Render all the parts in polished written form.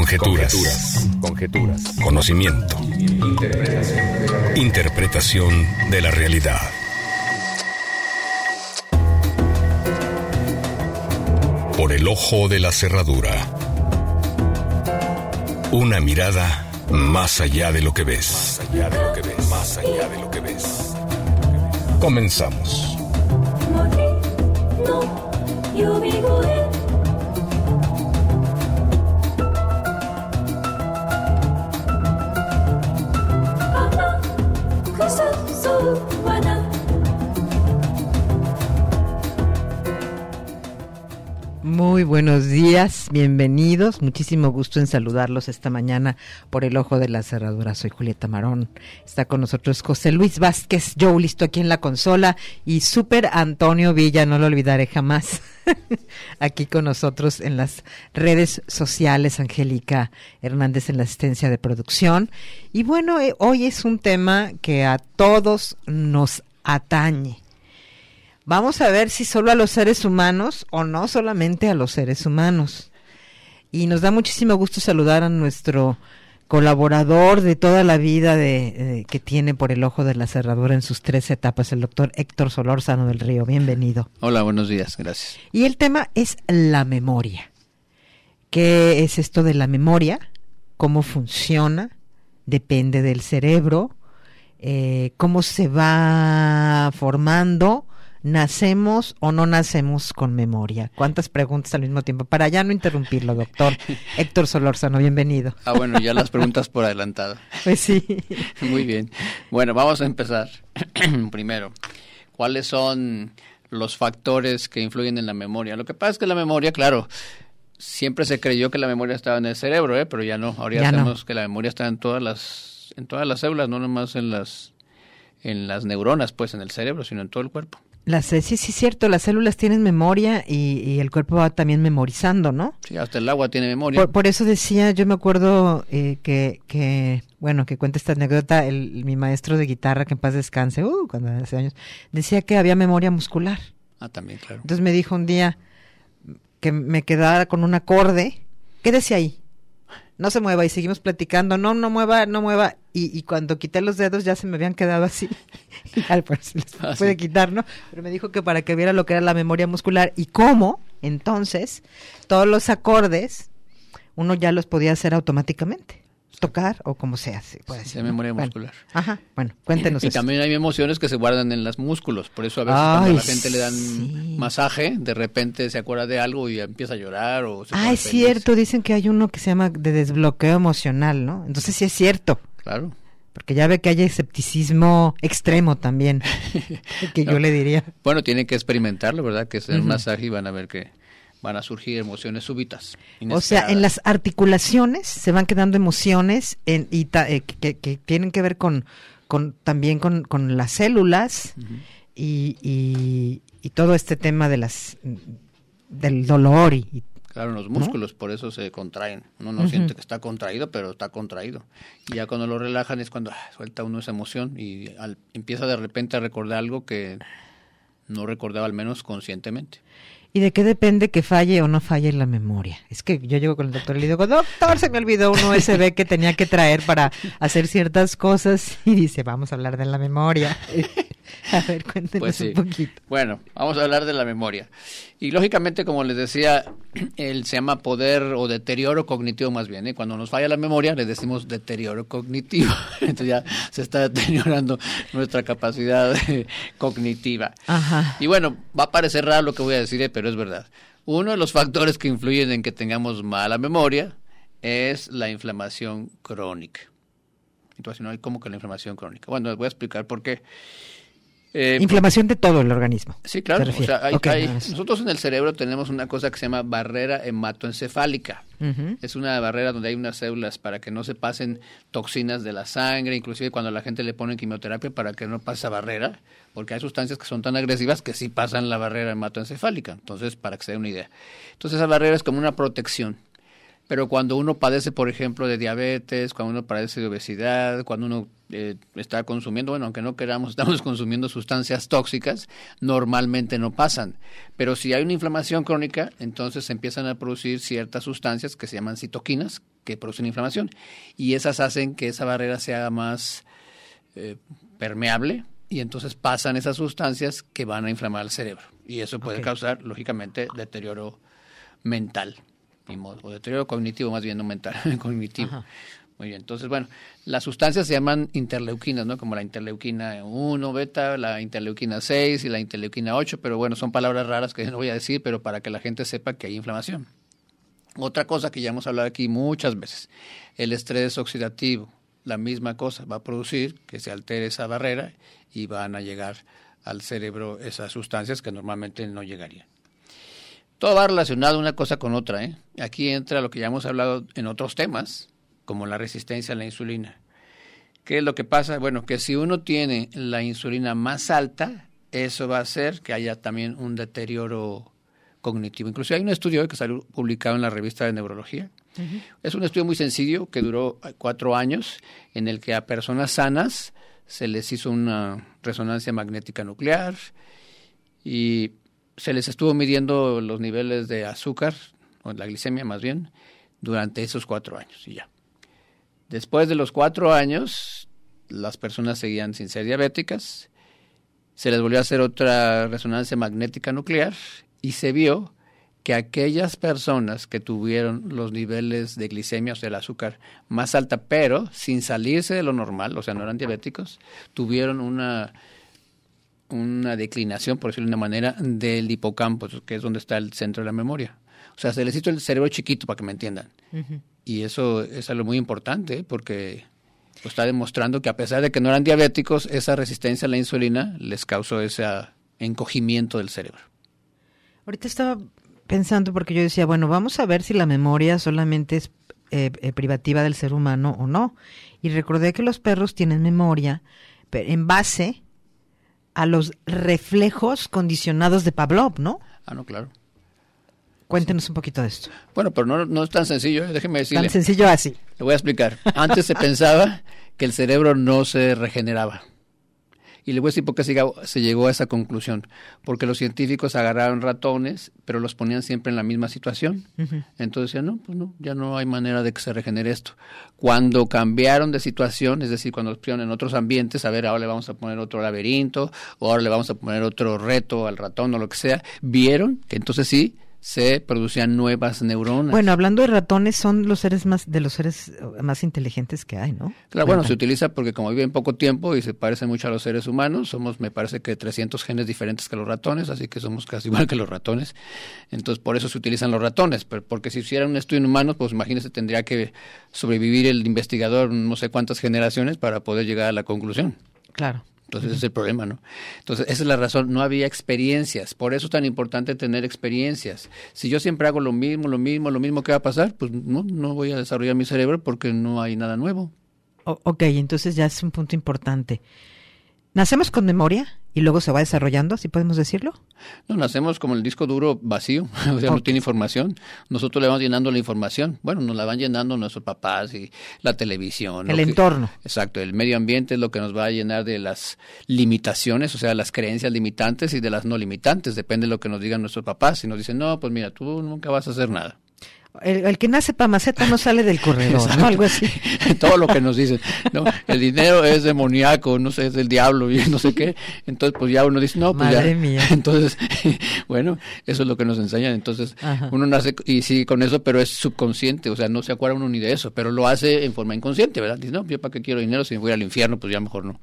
Conjeturas. Conocimiento. Interpretación de la realidad. Por el ojo de la cerradura. Una mirada más allá de lo que ves. Más allá de lo que ves. Comenzamos. Muy buenos días, bienvenidos, muchísimo gusto en saludarlos esta mañana por el ojo de la cerradura. Soy Julieta Marón, está con nosotros José Luis Vázquez, Joe listo aquí en la consola y Super Antonio Villa, no lo olvidaré jamás, aquí con nosotros en las redes sociales, Angélica Hernández en la asistencia de producción. Y bueno, hoy es un tema que a todos nos atañe. Vamos a ver si solo a los seres humanos o no solamente a los seres humanos. Y nos da muchísimo gusto saludar a nuestro colaborador de toda la vida que tiene por el ojo de la cerradura en sus 3 etapas, el doctor Héctor Solórzano del Río. Bienvenido. Hola, buenos días, gracias. Y el tema es la memoria. ¿Qué es esto de la memoria? ¿Cómo funciona? Depende del cerebro. ¿Cómo se va formando? ¿Nacemos o no nacemos con memoria? ¿Cuántas preguntas al mismo tiempo? Para ya no interrumpirlo, doctor Héctor Solórzano, bienvenido. Bueno, ya las preguntas por adelantado. Pues sí. Muy bien. Bueno, vamos a empezar. Primero, ¿cuáles son los factores que influyen en la memoria? Lo que pasa es que la memoria, claro, siempre se creyó que la memoria estaba en el cerebro, pero ya no. Ahora ya sabemos que la memoria está en todas las células, no nomás en las neuronas, pues en el cerebro, sino en todo el cuerpo. Sí, es cierto, las células tienen memoria y el cuerpo va también memorizando, ¿no? Sí, hasta el agua tiene memoria. Por eso decía, yo me acuerdo que cuenta esta anécdota, mi maestro de guitarra, que en paz descanse, cuando hace años, decía que había memoria muscular. También, claro. Entonces me dijo un día que me quedara con un acorde, quédese ahí, no se mueva, y seguimos platicando, no mueva, y cuando quité los dedos ya se me habían quedado así, pues se les puede quitar, ¿no? Pero me dijo que para que viera lo que era la memoria muscular y cómo, entonces, todos los acordes, uno ya los podía hacer automáticamente, tocar o como se hace. Sí, memoria muscular. Ajá, bueno, cuéntenos Y eso. también hay emociones que se guardan en los músculos, por eso a veces cuando a la gente le dan masaje, de repente se acuerda de algo y empieza a llorar o se pone es feliz. Cierto, dicen que hay uno que se llama de desbloqueo emocional, ¿no? Entonces sí es cierto. Claro. Porque ya ve que hay escepticismo extremo también, que yo le diría. Bueno, tienen que experimentarlo, ¿verdad? Que es el masaje y van a ver que van a surgir emociones súbitas, inesperadas. O sea, en las articulaciones se van quedando emociones que tienen que ver también con las células y todo este tema del dolor y claro, los músculos, ¿no? Por eso se contraen. Uno no siente que está contraído, pero está contraído. Y ya cuando lo relajan es cuando suelta uno esa emoción y empieza de repente a recordar algo que no recordaba, al menos conscientemente. ¿Y de qué depende que falle o no falle la memoria? Es que yo llego con el doctor y le digo, doctor, se me olvidó un USB que tenía que traer para hacer ciertas cosas. Y dice, vamos a hablar de la memoria. A ver, cuéntenos pues sí. Un poquito. Bueno, vamos a hablar de la memoria. Y lógicamente, como les decía, se llama poder o deterioro cognitivo más bien. Cuando nos falla la memoria, le decimos deterioro cognitivo. Entonces ya se está deteriorando nuestra capacidad cognitiva. Ajá. Y bueno, va a parecer raro lo que voy a decir, pero es verdad. Uno de los factores que influyen en que tengamos mala memoria es la inflamación crónica. Entonces, ¿no? ¿Cómo que la inflamación crónica? Bueno, les voy a explicar por qué. Inflamación de todo el organismo. Sí, claro. O sea, nosotros en el cerebro tenemos una cosa que se llama barrera hematoencefálica. Es una barrera donde hay unas células para que no se pasen toxinas de la sangre, inclusive cuando a la gente le ponen quimioterapia para que no pase esa barrera, porque hay sustancias que son tan agresivas que sí pasan la barrera hematoencefálica. Entonces, para que se dé una idea. Entonces, esa barrera es como una protección. Pero cuando uno padece, por ejemplo, de diabetes, cuando uno padece de obesidad, cuando uno está consumiendo, bueno, aunque no queramos, estamos consumiendo sustancias tóxicas, normalmente no pasan. Pero si hay una inflamación crónica, entonces se empiezan a producir ciertas sustancias que se llaman citoquinas, que producen inflamación. Y esas hacen que esa barrera sea más permeable, y entonces pasan esas sustancias que van a inflamar el cerebro. Y eso puede causar, lógicamente, deterioro mental, o deterioro cognitivo, más bien no mental, cognitivo. Ajá. Muy bien, entonces, bueno, las sustancias se llaman interleuquinas, ¿no? Como la interleuquina 1 beta, la interleuquina 6 y la interleuquina 8, pero bueno, son palabras raras que no voy a decir, pero para que la gente sepa que hay inflamación. Otra cosa que ya hemos hablado aquí muchas veces, el estrés oxidativo, la misma cosa, va a producir que se altere esa barrera y van a llegar al cerebro esas sustancias que normalmente no llegarían. Todo va relacionado una cosa con otra, ¿eh? Aquí entra lo que ya hemos hablado en otros temas, como la resistencia a la insulina. ¿Qué es lo que pasa? Bueno, que si uno tiene la insulina más alta, eso va a hacer que haya también un deterioro cognitivo. Incluso hay un estudio que salió publicado en la revista de Neurología. Uh-huh. Es un estudio muy sencillo que duró 4 años, en el que a personas sanas se les hizo una resonancia magnética nuclear y se les estuvo midiendo los niveles de azúcar, o la glicemia más bien, durante esos 4 años y ya. Después de los 4 años, las personas seguían sin ser diabéticas, se les volvió a hacer otra resonancia magnética nuclear y se vio que aquellas personas que tuvieron los niveles de glicemia, o sea, el azúcar más alta, pero sin salirse de lo normal, o sea, no eran diabéticos, tuvieron una declinación, por decirlo de una manera, del hipocampo, que es donde está el centro de la memoria. O sea, se les hizo el cerebro chiquito, para que me entiendan. Uh-huh. Y eso es algo muy importante, porque está demostrando que a pesar de que no eran diabéticos, esa resistencia a la insulina les causó ese encogimiento del cerebro. Ahorita estaba pensando, porque yo decía, bueno, vamos a ver si la memoria solamente es privativa del ser humano o no. Y recordé que los perros tienen memoria en base a los reflejos condicionados de Pavlov, ¿no? Ah, no, claro. Cuéntenos un poquito de esto. Bueno, pero no es tan sencillo, déjeme decirle. Tan sencillo así. Le voy a explicar. Antes se pensaba que el cerebro no se regeneraba. Y le voy a decir por qué se llegó a esa conclusión. Porque los científicos agarraron ratones, pero los ponían siempre en la misma situación. Uh-huh. Entonces decían, no, pues no, ya no hay manera de que se regenere esto. Cuando cambiaron de situación, es decir, cuando los pusieron en otros ambientes, a ver, ahora le vamos a poner otro laberinto, o ahora le vamos a poner otro reto al ratón o lo que sea, vieron que entonces sí se producían nuevas neuronas. Bueno, hablando de ratones, son los seres más inteligentes que hay, ¿no? Claro, bueno, se utiliza porque como viven poco tiempo y se parecen mucho a los seres humanos, somos, me parece que 300 genes diferentes que los ratones, así que somos casi igual que los ratones. Entonces, por eso se utilizan los ratones, porque si hicieran un estudio en humanos, pues imagínese, tendría que sobrevivir el investigador no sé cuántas generaciones para poder llegar a la conclusión. Claro. Entonces, ese es el problema, ¿no? Entonces, esa es la razón, no había experiencias, por eso es tan importante tener experiencias. Si yo siempre hago lo mismo, ¿qué va a pasar? Pues no voy a desarrollar mi cerebro porque no hay nada nuevo. Ok, entonces ya es un punto importante. ¿Nacemos con memoria y luego se va desarrollando, así podemos decirlo? No, nacemos como el disco duro vacío, o sea, no tiene información. Nosotros le vamos llenando la información. Bueno, nos la van llenando nuestros papás y la televisión. El entorno. Exacto, el medio ambiente es lo que nos va a llenar de las limitaciones, o sea, las creencias limitantes y de las no limitantes. Depende de lo que nos digan nuestros papás. Si nos dicen, no, pues mira, tú nunca vas a hacer nada. El que nace para maceta no sale del corredor, ¿no? Algo así. Todo lo que nos dicen, ¿no? El dinero es demoníaco, no sé, es del diablo y no sé qué. Entonces, pues ya uno dice, no, pues Madre ya. Mía. Entonces, bueno, eso es lo que nos enseñan. Entonces, ajá, uno nace y sigue con eso, pero es subconsciente, o sea, no se acuerda uno ni de eso, pero lo hace en forma inconsciente, ¿verdad? Dice, no, yo para qué quiero dinero, si me voy al infierno, pues ya mejor no.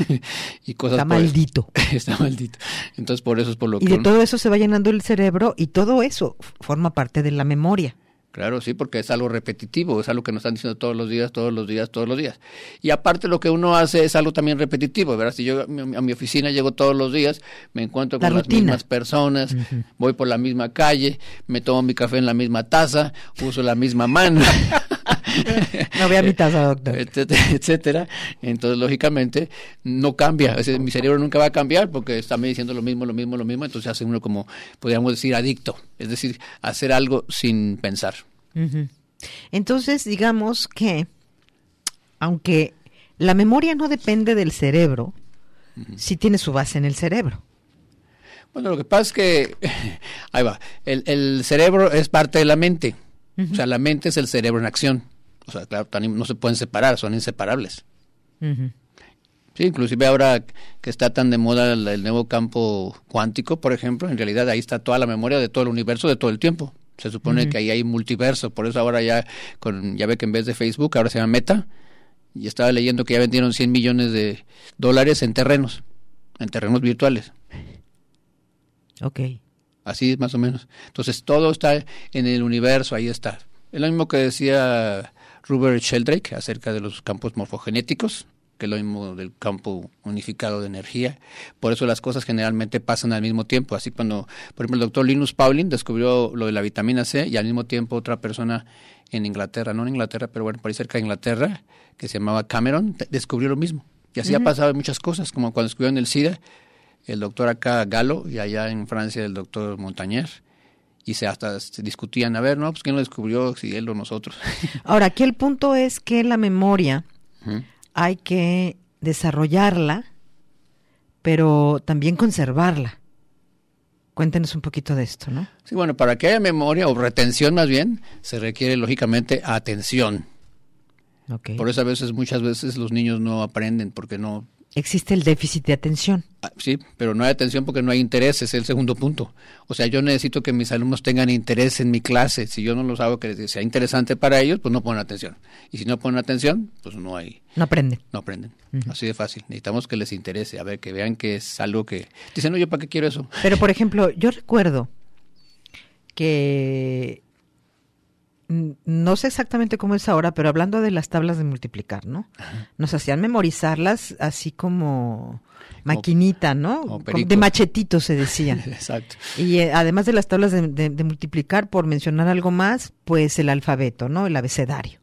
Y cosas. Está maldito. Está maldito. Entonces, por eso es por lo que. Y de todo eso se va llenando el cerebro y todo eso forma parte de la memoria. Claro, sí, porque es algo repetitivo, es algo que nos están diciendo todos los días. Y aparte lo que uno hace es algo también repetitivo, ¿verdad? Si yo a mi oficina llego todos los días, me encuentro con las mismas personas, uh-huh, voy por la misma calle, me tomo mi café en la misma taza, uso la misma mano. No vea mi taza, doctor. Etcétera. Entonces, lógicamente, no cambia. Es decir, mi cerebro nunca va a cambiar porque está me diciendo lo mismo. Entonces hace uno como, podríamos decir, adicto. Es decir, hacer algo sin pensar. Uh-huh. Entonces, digamos que, aunque la memoria no depende del cerebro, sí tiene su base en el cerebro. Bueno, lo que pasa es que, ahí va, el cerebro es parte de la mente. O sea, la mente es el cerebro en acción. O sea, claro, no se pueden separar, son inseparables. Sí, inclusive ahora que está tan de moda el nuevo campo cuántico, por ejemplo, en realidad ahí está toda la memoria de todo el universo, de todo el tiempo. Se supone que ahí hay multiverso, por eso ahora ya ve que en vez de Facebook ahora se llama Meta, y estaba leyendo que ya vendieron $100 millones en terrenos virtuales. Ok. Así más o menos. Entonces todo está en el universo, ahí está. Es lo mismo que decía Robert Sheldrake acerca de los campos morfogenéticos, que es lo mismo del campo unificado de energía. Por eso las cosas generalmente pasan al mismo tiempo. Así cuando, por ejemplo, el doctor Linus Pauling descubrió lo de la vitamina C y al mismo tiempo otra persona en Inglaterra, no en Inglaterra, pero bueno, por ahí cerca de Inglaterra, que se llamaba Cameron, descubrió lo mismo. Y así ha pasado muchas cosas, como cuando descubrieron el SIDA, el doctor acá Gallo, y allá en Francia el doctor Montagnier, y se discutían, a ver, no, pues quién lo descubrió, si él o nosotros. Ahora, aquí el punto es que la memoria hay que desarrollarla, pero también conservarla. Cuéntenos un poquito de esto, ¿no? Sí, bueno, para que haya memoria, o retención más bien, se requiere lógicamente atención. Okay. Por eso muchas veces los niños no aprenden porque no... Existe el déficit de atención. Sí, pero no hay atención porque no hay interés, es el segundo punto. O sea, yo necesito que mis alumnos tengan interés en mi clase. Si yo no los hago que sea interesante para ellos, pues no ponen atención. Y si no ponen atención, pues no aprenden. No aprenden. Así de fácil. Necesitamos que les interese, a ver, que vean que es algo que... Dicen, no, ¿yo para qué quiero eso? Pero, por ejemplo, yo recuerdo que... No sé exactamente cómo es ahora, pero hablando de las tablas de multiplicar, ¿no? Ajá. Nos hacían memorizarlas así como maquinita, ¿no? De machetito se decía. Exacto. Y además de las tablas de multiplicar, por mencionar algo más, pues el alfabeto, ¿no? El abecedario.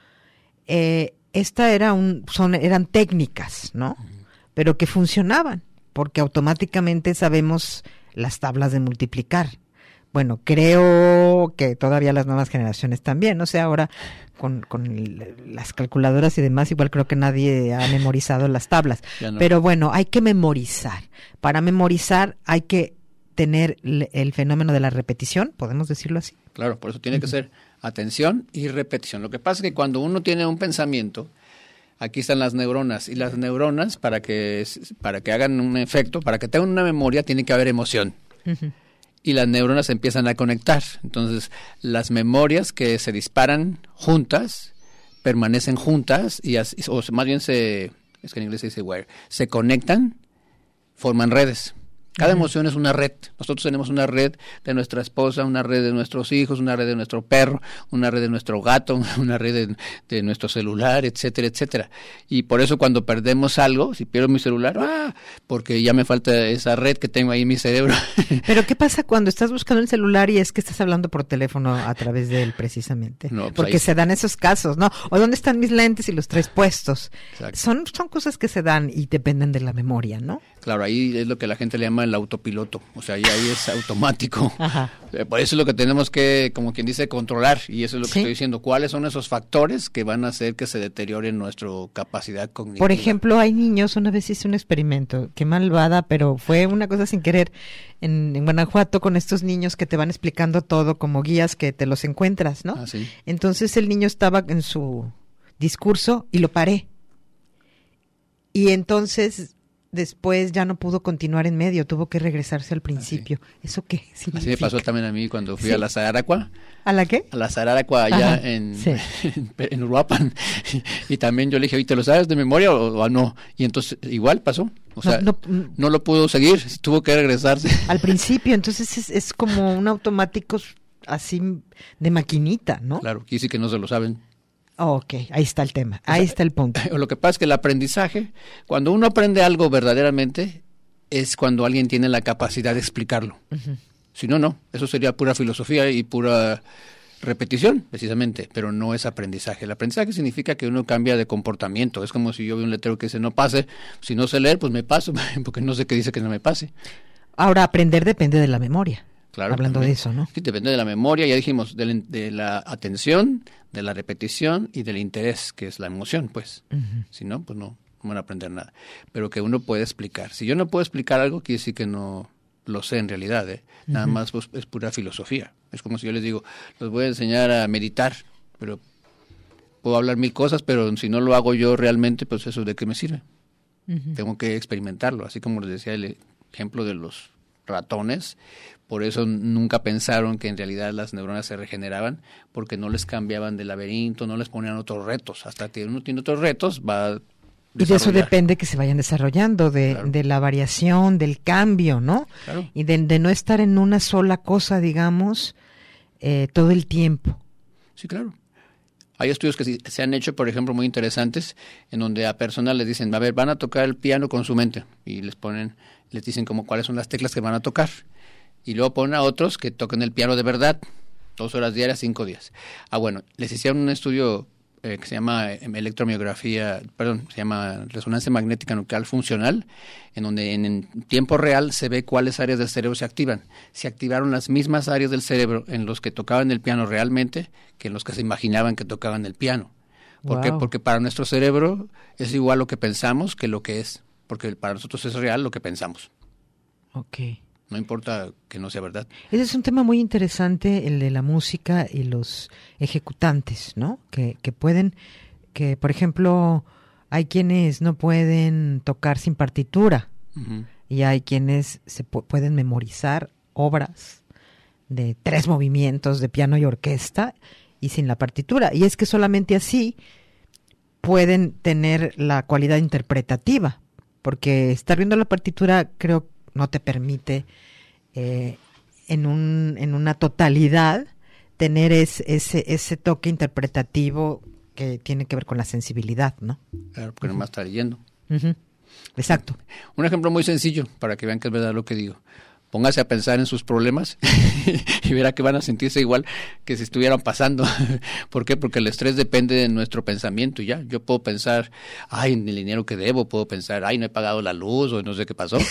Eran técnicas, ¿no? Pero que funcionaban, porque automáticamente sabemos las tablas de multiplicar. Bueno, creo que todavía las nuevas generaciones también, o sea, ahora con las calculadoras y demás, igual creo que nadie ha memorizado las tablas. No. Pero bueno, hay que memorizar. Para memorizar hay que tener el fenómeno de la repetición, ¿podemos decirlo así? Claro, por eso tiene que ser atención y repetición. Lo que pasa es que cuando uno tiene un pensamiento, aquí están las neuronas, y las neuronas, para que hagan un efecto, para que tengan una memoria, tiene que haber emoción. Y las neuronas se empiezan a conectar. Entonces, las memorias que se disparan juntas, permanecen juntas, o más bien es que en inglés se dice wire, se conectan, forman redes. Cada emoción es una red. Nosotros tenemos una red de nuestra esposa, una red de nuestros hijos, una red de nuestro perro, una red de nuestro gato, una red de nuestro celular, etcétera, etcétera. Y por eso cuando perdemos algo, si pierdo mi celular, porque ya me falta esa red que tengo ahí en mi cerebro. Pero ¿qué pasa cuando estás buscando el celular y es que estás hablando por teléfono a través de él precisamente? No, pues porque se dan esos casos, ¿no? O ¿dónde están mis lentes y los traes puestos? Son cosas que se dan y dependen de la memoria, ¿no? Claro, ahí es lo que la gente le llama el autopiloto, o sea, ahí es automático. Ajá. Por eso es lo que tenemos que, como quien dice, controlar, y eso es lo que estoy diciendo, cuáles son esos factores que van a hacer que se deteriore nuestra capacidad cognitiva. Por ejemplo, hay niños, una vez hice un experimento, qué malvada, pero fue una cosa sin querer, en Guanajuato, con estos niños que te van explicando todo como guías que te los encuentras, ¿no? Sí. Entonces el niño estaba en su discurso y lo paré. Y entonces... Después ya no pudo continuar en medio, tuvo que regresarse al principio. ¿Eso qué significa? Así me pasó también a mí cuando fui a la Sararacua. ¿A la qué? A la Sararacua allá en Uruapan. Y también yo le dije, ¿te lo sabes de memoria o no? Y entonces igual pasó. O sea, no lo pudo seguir, tuvo que regresarse. Al principio, entonces es como un automático así de maquinita, ¿no? Claro, quiere decir que no se lo saben. Ok, ahí está el tema, ahí está el punto. Lo que pasa es que el aprendizaje, cuando uno aprende algo verdaderamente, es cuando alguien tiene la capacidad de explicarlo. Si no, no, eso sería pura filosofía y pura repetición, precisamente, pero no es aprendizaje. El aprendizaje significa que uno cambia de comportamiento. Es como si yo veo un letrero que dice no pase, si no sé leer, pues me paso, porque no sé qué dice que no me pase. Ahora, aprender depende de la memoria. Claro, hablando también. de eso, ¿no? Sí, depende de la memoria, ya dijimos, de la atención, de la repetición y del interés, que es la emoción, pues. Si no, pues no van a aprender nada. Pero que uno puede explicar. Si yo no puedo explicar algo, quiere decir que no lo sé en realidad, ¿eh? Nada más pues, es pura filosofía. Es como si yo les digo, los voy a enseñar a meditar, pero puedo hablar 1000 cosas, pero si no lo hago yo realmente, pues eso ¿de qué me sirve? Tengo que experimentarlo, así como les decía el ejemplo de los ratones. Por eso nunca pensaron que en realidad las neuronas se regeneraban, porque no les cambiaban de laberinto, no les ponían otros retos. Hasta que uno tiene otros retos, va a y de eso depende que se vayan desarrollando, de la variación, del cambio, ¿no? Claro. Y de no estar en una sola cosa, digamos, todo el tiempo. Sí, claro. Hay estudios que se han hecho, por ejemplo, muy interesantes, en donde a personas les dicen, a ver, van a tocar el piano con su mente, y les dicen como cuáles son las teclas que van a tocar. Y luego ponen a otros que toquen el piano de verdad, 2 horas diarias, 5 días. Bueno, les hicieron un estudio que se llama se llama resonancia magnética nuclear funcional, en donde en tiempo real se ve cuáles áreas del cerebro se activan. Se activaron las mismas áreas del cerebro en los que tocaban el piano realmente que en los que se imaginaban que tocaban el piano. ¿Por qué? Porque para nuestro cerebro es igual lo que pensamos que lo que es, porque para nosotros es real lo que pensamos. Okay. No importa que no sea verdad. Ese es un tema muy interesante, el de la música y los ejecutantes, ¿no? Que pueden, que por ejemplo, hay quienes no pueden tocar sin partitura y hay quienes se pueden memorizar obras de 3 movimientos de piano y orquesta y sin la partitura. Y es que solamente así pueden tener la cualidad interpretativa, porque estar viendo la partitura creo no te permite en una totalidad tener ese toque interpretativo que tiene que ver con la sensibilidad, ¿no? Claro, porque nomás está leyendo. Exacto. Un ejemplo muy sencillo para que vean que es verdad lo que digo. Póngase a pensar en sus problemas y verá que van a sentirse igual que si estuvieran pasando. ¿Por qué? Porque el estrés depende de nuestro pensamiento y ya. Yo puedo pensar, ay, en el dinero que debo, puedo pensar, ay, no he pagado la luz o no sé qué pasó.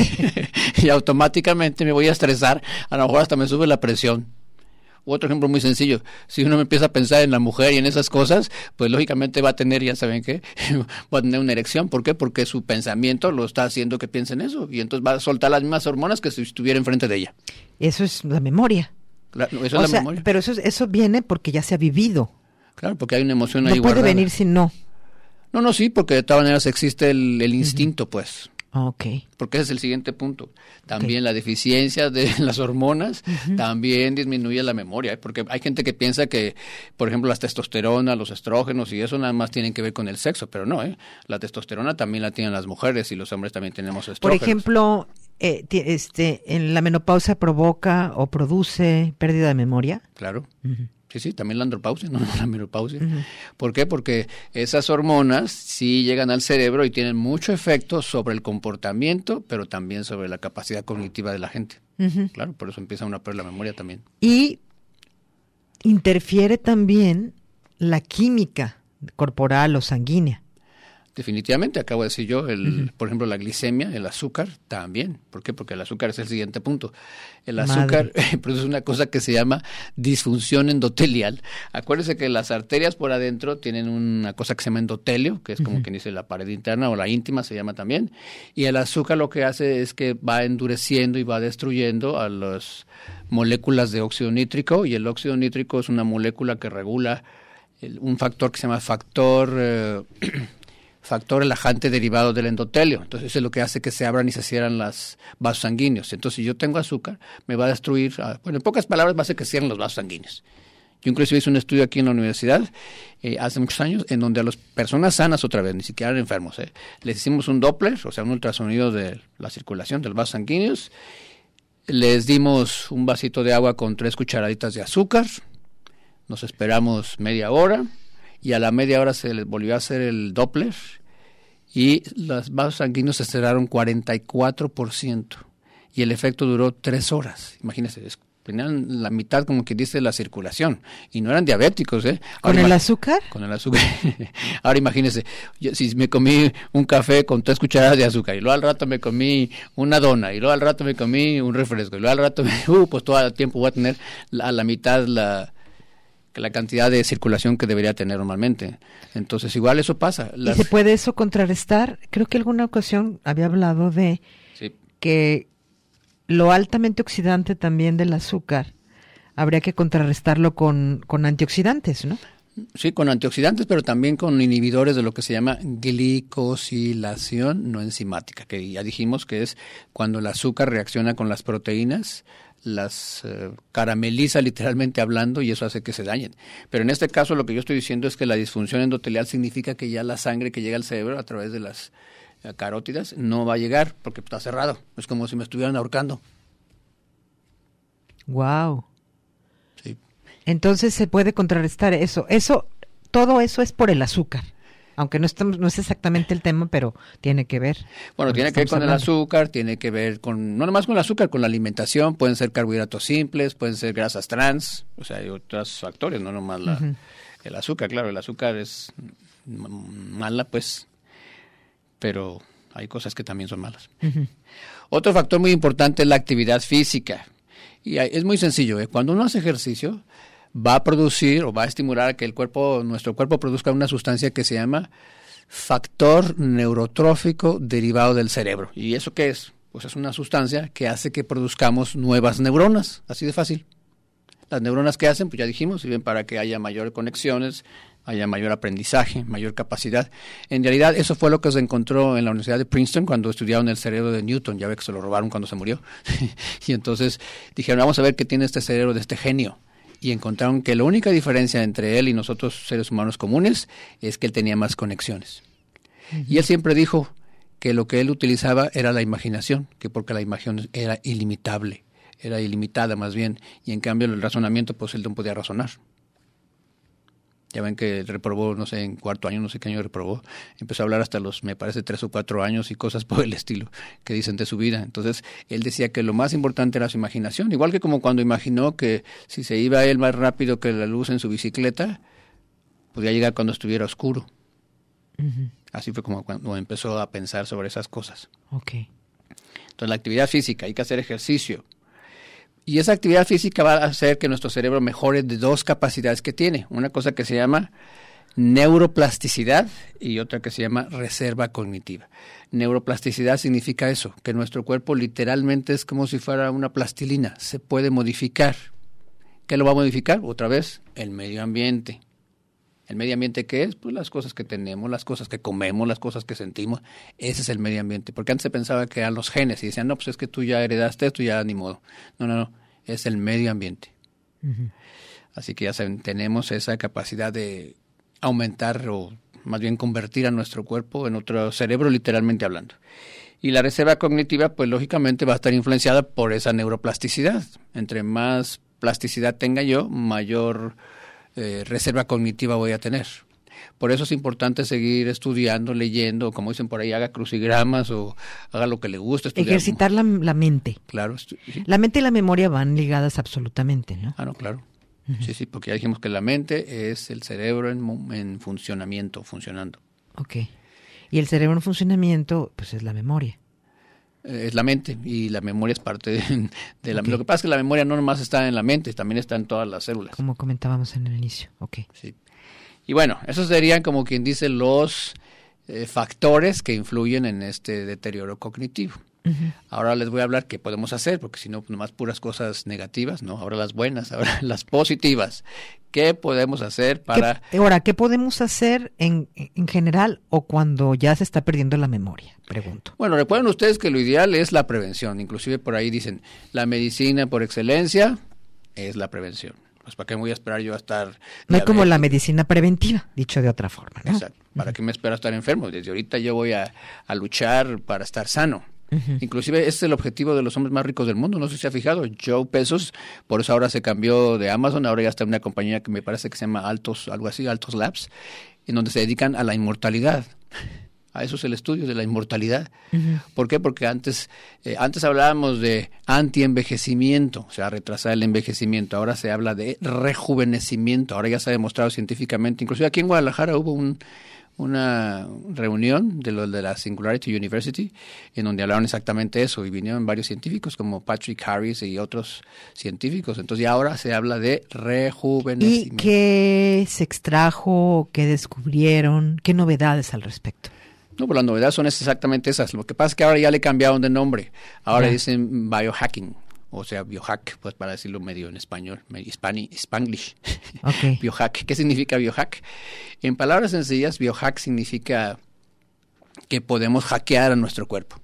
Y automáticamente me voy a estresar, a lo mejor hasta me sube la presión. Otro ejemplo muy sencillo, si uno empieza a pensar en la mujer y en esas cosas, pues lógicamente va a tener, ya saben qué, va a tener una erección. ¿Por qué? Porque su pensamiento lo está haciendo que piense en eso, y entonces va a soltar las mismas hormonas que si estuviera enfrente de ella. Eso es la memoria. Claro, eso es la memoria. Pero eso viene porque ya se ha vivido. Claro, porque hay una emoción ahí no puede guardada. venir si no. No, sí, porque de todas maneras existe el instinto, pues. Okay. Porque ese es el siguiente punto. También la deficiencia de las hormonas también disminuye la memoria, ¿eh? Porque hay gente que piensa que, por ejemplo, las testosterona, los estrógenos y eso nada más tienen que ver con el sexo, pero no, ¿eh? La testosterona también la tienen las mujeres y los hombres también tenemos estrógenos. Por ejemplo, en la menopausia provoca o produce pérdida de memoria. Claro. Sí, también la andropausia, no la menopausia. ¿Por qué? Porque esas hormonas sí llegan al cerebro y tienen mucho efecto sobre el comportamiento, pero también sobre la capacidad cognitiva de la gente. Claro, por eso empieza a perder la memoria también. Y interfiere también la química corporal o sanguínea. Definitivamente, acabo de decir yo, por ejemplo, la glicemia, el azúcar, también. ¿Por qué? Porque el azúcar es el siguiente punto. El azúcar produce una cosa que se llama disfunción endotelial. Acuérdense que las arterias por adentro tienen una cosa que se llama endotelio, que es como quien dice la pared interna o la íntima, se llama también. Y el azúcar lo que hace es que va endureciendo y va destruyendo a las moléculas de óxido nítrico, y el óxido nítrico es una molécula que regula un factor que se llama factor relajante derivado del endotelio. Entonces eso es lo que hace que se abran y se cierran los vasos sanguíneos. Entonces si yo tengo azúcar, me va a destruir, en pocas palabras va a hacer que cierren los vasos sanguíneos. Yo inclusive hice un estudio aquí en la universidad hace muchos años, en donde a las personas sanas, otra vez, ni siquiera eran enfermos, les hicimos un Doppler, o sea, un ultrasonido de la circulación de los vasos sanguíneos, les dimos un vasito de agua con 3 cucharaditas de azúcar, nos esperamos media hora, y a la media hora se les volvió a hacer el Doppler y los vasos sanguíneos se cerraron 44% y el efecto duró 3 horas. Imagínense, es Tenían la mitad, como que dice, la circulación. Y no eran diabéticos, ¿eh? ¿Con el azúcar? Con el azúcar. Ahora imagínense, si me comí un café con 3 cucharadas de azúcar, y luego al rato me comí una dona, y luego al rato me comí un refresco, y luego al rato, pues todo el tiempo voy a tener a la mitad la cantidad de circulación que debería tener normalmente. Entonces, igual eso pasa. ¿Y se puede eso contrarrestar? Creo que alguna ocasión había hablado de que lo altamente oxidante también del azúcar habría que contrarrestarlo con antioxidantes, ¿no? Sí, con antioxidantes, pero también con inhibidores de lo que se llama glicosilación no enzimática, que ya dijimos que es cuando el azúcar reacciona con las proteínas, las carameliza literalmente hablando, y eso hace que se dañen. Pero en este caso lo que yo estoy diciendo es que la disfunción endotelial significa que ya la sangre que llega al cerebro a través de las carótidas no va a llegar porque está cerrado. Es como si me estuvieran ahorcando. Wow. Sí. Entonces se puede contrarrestar eso. Todo eso es por el azúcar. Aunque no es exactamente el tema, pero tiene que ver. Bueno, tiene que ver con el azúcar, tiene que ver con, no nomás con el azúcar, con la alimentación. Pueden ser carbohidratos simples, pueden ser grasas trans, o sea, hay otros factores, no nomás el azúcar. Claro, el azúcar es mala, pues, pero hay cosas que también son malas. Otro factor muy importante es la actividad física. Y es muy sencillo, cuando uno hace ejercicio, va a producir o va a estimular a que nuestro cuerpo produzca una sustancia que se llama factor neurotrófico derivado del cerebro. ¿Y eso qué es? Pues es una sustancia que hace que produzcamos nuevas neuronas, así de fácil. Las neuronas que hacen, pues ya dijimos, sirven para que haya mayores conexiones, haya mayor aprendizaje, mayor capacidad. En realidad, eso fue lo que se encontró en la Universidad de Princeton cuando estudiaron el cerebro de Newton. Ya ve que se lo robaron cuando se murió. Y entonces dijeron, vamos a ver qué tiene este cerebro de este genio. Y encontraron que la única diferencia entre él y nosotros seres humanos comunes es que él tenía más conexiones. Y él siempre dijo que lo que él utilizaba era la imaginación, que porque la imaginación era ilimitable, era ilimitada más bien, y en cambio el razonamiento, pues él no podía razonar. Ya ven que reprobó, no sé, en 4º año, no sé qué año reprobó. Empezó a hablar hasta los, me parece, 3 o 4 años y cosas por el estilo que dicen de su vida. Entonces, él decía que lo más importante era su imaginación. Igual que como cuando imaginó que si se iba él más rápido que la luz en su bicicleta, podía llegar cuando estuviera oscuro. Así fue como cuando empezó a pensar sobre esas cosas. Okay. Entonces, la actividad física, hay que hacer ejercicio. Y esa actividad física va a hacer que nuestro cerebro mejore de 2 capacidades que tiene. Una cosa que se llama neuroplasticidad y otra que se llama reserva cognitiva. Neuroplasticidad significa eso, que nuestro cuerpo literalmente es como si fuera una plastilina, se puede modificar. ¿Qué lo va a modificar? Otra vez, el medio ambiente. ¿El medio ambiente qué es? Pues las cosas que tenemos, las cosas que comemos, las cosas que sentimos. Ese es el medio ambiente. Porque antes se pensaba que eran los genes y decían, no, pues es que tú ya heredaste esto, ya ni modo. No. Es el medio ambiente. Así que ya tenemos esa capacidad de aumentar o más bien convertir a nuestro cuerpo en otro cerebro, literalmente hablando. Y la reserva cognitiva, pues lógicamente va a estar influenciada por esa neuroplasticidad. Entre más plasticidad tenga yo, mayor reserva cognitiva voy a tener. Por eso es importante seguir estudiando, leyendo, como dicen por ahí, haga crucigramas o haga lo que le guste. Estudiar. Ejercitar la mente. Claro. Sí. La mente y la memoria van ligadas absolutamente, ¿no? Ah, no, claro. Sí, porque ya dijimos que la mente es el cerebro en funcionamiento, funcionando. Ok. Y el cerebro en funcionamiento, pues es la memoria. Es la mente, y la memoria es parte de la... Okay. Lo que pasa es que la memoria no nomás está en la mente, también está en todas las células. Como comentábamos en el inicio, ok. Sí. Y bueno, esos serían, como quien dice, los factores que influyen en este deterioro cognitivo. Ahora les voy a hablar qué podemos hacer, porque si no, nomás puras cosas negativas, ¿no? Ahora las buenas, ahora las positivas. ¿Qué podemos hacer para...? ¿Qué podemos hacer en general o cuando ya se está perdiendo la memoria? Pregunto. Bueno, recuerden ustedes que lo ideal es la prevención. Inclusive por ahí dicen, la medicina por excelencia es la prevención. Pues ¿para qué me voy a esperar yo a estar... No es como la medicina preventiva, dicho de otra forma, ¿no? Exacto. ¿Para qué me espero a estar enfermo? Desde ahorita yo voy a luchar para estar sano. Inclusive ese es el objetivo de los hombres más ricos del mundo, no sé si se ha fijado, Joe Bezos, por eso ahora se cambió de Amazon, ahora ya está en una compañía que me parece que se llama Altos Labs, en donde se dedican a la inmortalidad. A eso es el estudio de la inmortalidad. ¿Por qué? Porque antes hablábamos de antienvejecimiento, o sea, retrasar el envejecimiento. Ahora se habla de rejuvenecimiento. Ahora ya se ha demostrado científicamente. Inclusive aquí en Guadalajara hubo una reunión de la Singularity University en donde hablaron exactamente eso y vinieron varios científicos como Patrick Harris y otros científicos. Entonces ya ahora se habla de rejuvenecimiento. ¿Y qué se extrajo, qué descubrieron, qué novedades al respecto? No, pues las novedades son exactamente esas. Lo que pasa es que ahora ya le cambiaron de nombre. Ahora dicen biohacking. O sea, biohack, pues para decirlo medio en español, Spanglish. Okay. Biohack. ¿Qué significa biohack? En palabras sencillas, biohack significa que podemos hackear a nuestro cuerpo.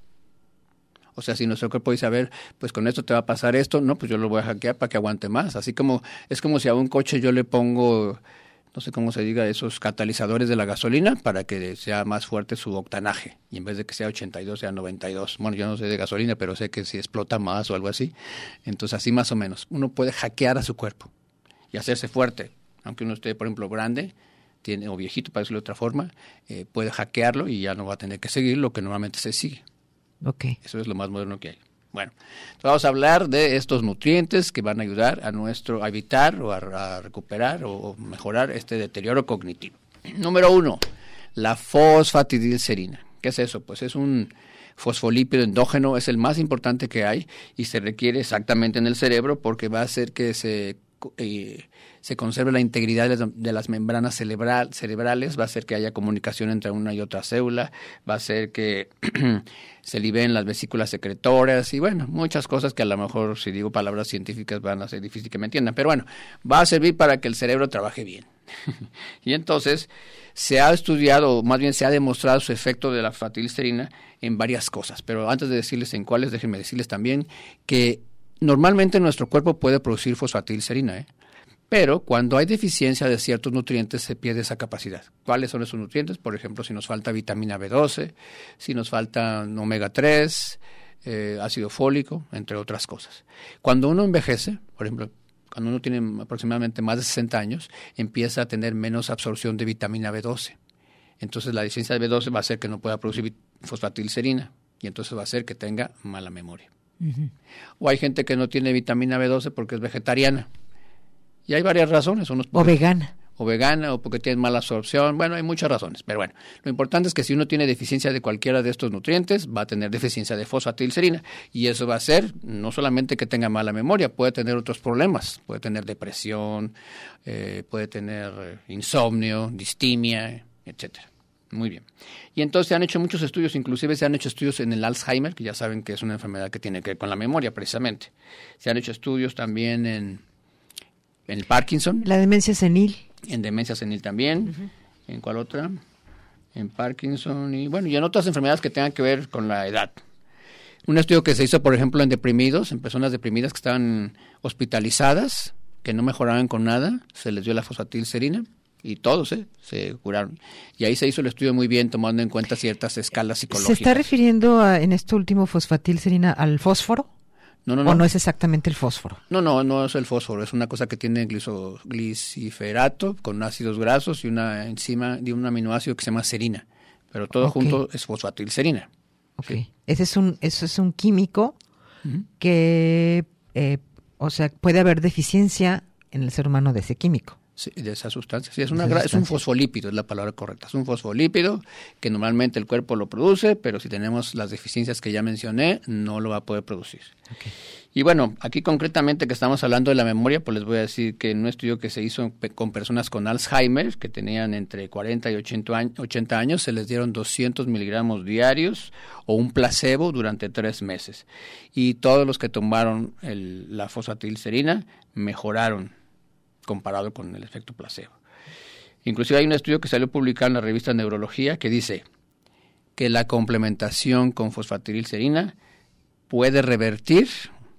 O sea, si nuestro cuerpo dice, a ver, pues con esto te va a pasar esto, no, pues yo lo voy a hackear para que aguante más. Así como, es como si a un coche yo le pongo, no sé cómo se diga, esos catalizadores de la gasolina para que sea más fuerte su octanaje. Y en vez de que sea 82, sea 92. Bueno, yo no sé de gasolina, pero sé que si explota más o algo así. Entonces, así más o menos. Uno puede hackear a su cuerpo y hacerse fuerte. Aunque uno esté, por ejemplo, grande o viejito, para decirlo de otra forma, puede hackearlo y ya no va a tener que seguir lo que normalmente se sigue. Okay. Eso es lo más moderno que hay. Bueno, vamos a hablar de estos nutrientes que van a ayudar a evitar o a recuperar o mejorar este deterioro cognitivo. Número 1, la fosfatidilcerina. ¿Qué es eso? Pues es un fosfolípido endógeno, es el más importante que hay y se requiere exactamente en el cerebro porque va a hacer que se conserve la integridad de las membranas cerebrales, va a hacer que haya comunicación entre una y otra célula, va a hacer que se liberen las vesículas secretoras y bueno, muchas cosas que a lo mejor si digo palabras científicas van a ser difícil que me entiendan, pero bueno, va a servir para que el cerebro trabaje bien. Y entonces se ha estudiado, o más bien se ha demostrado su efecto de la fosfatidilcerina en varias cosas, pero antes de decirles en cuáles, déjenme decirles también que normalmente nuestro cuerpo puede producir fosfatidilcerina, pero cuando hay deficiencia de ciertos nutrientes se pierde esa capacidad. ¿Cuáles son esos nutrientes? Por ejemplo, si nos falta vitamina B12, si nos falta omega 3, ácido fólico, entre otras cosas. Cuando uno envejece, por ejemplo, cuando uno tiene aproximadamente más de 60 años, empieza a tener menos absorción de vitamina B12. Entonces la deficiencia de B12 va a hacer que no pueda producir fosfatidilcerina y entonces va a hacer que tenga mala memoria. Uh-huh. O hay gente que no tiene vitamina B12 porque es vegetariana. Y hay varias razones. O vegana. O vegana, o porque tiene mala absorción. Bueno, hay muchas razones. Pero bueno, lo importante es que si uno tiene deficiencia de cualquiera de estos nutrientes, va a tener deficiencia de fosfatidilcerina. Y eso va a hacer no solamente que tenga mala memoria, puede tener otros problemas. Puede tener depresión, puede tener insomnio, distimia, etcétera. Muy bien. Y entonces se han hecho muchos estudios, inclusive se han hecho estudios en el Alzheimer, que ya saben que es una enfermedad que tiene que ver con la memoria precisamente. Se han hecho estudios también en el Parkinson. La demencia senil. En demencia senil también. Uh-huh. ¿En cuál otra? En Parkinson y bueno, y en otras enfermedades que tengan que ver con la edad. Un estudio que se hizo, por ejemplo, en deprimidos, en personas deprimidas que estaban hospitalizadas, que no mejoraban con nada, se les dio la fosfatidilcerina y todos se curaron. Y ahí se hizo el estudio muy bien, tomando en cuenta ciertas escalas psicológicas. ¿Se está refiriendo en esto último fosfatidilcerina al fósforo? No. ¿O no es exactamente el fósforo? No es el fósforo, es una cosa que tiene gliciferato con ácidos grasos y una enzima de un aminoácido que se llama serina, pero todo junto es fosfatidilcerina. Okay. Sí. Eso es un químico uh-huh. que, o sea, puede haber deficiencia en el ser humano de ese químico. Sí, de esa sustancia. Sí, es un fosfolípido, es la palabra correcta. Es un fosfolípido que normalmente el cuerpo lo produce, pero si tenemos las deficiencias que ya mencioné, no lo va a poder producir. Okay. Y bueno, aquí concretamente que estamos hablando de la memoria, pues les voy a decir que en un estudio que se hizo con personas con Alzheimer, que tenían entre 40 y 80 años, se les dieron 200 miligramos diarios o un placebo durante 3 meses. Y todos los que tomaron la fosfatidilcerina mejoraron comparado con el efecto placebo. Inclusive hay un estudio que salió publicado en la revista Neurología que dice que la complementación con fosfatidilcerina puede revertir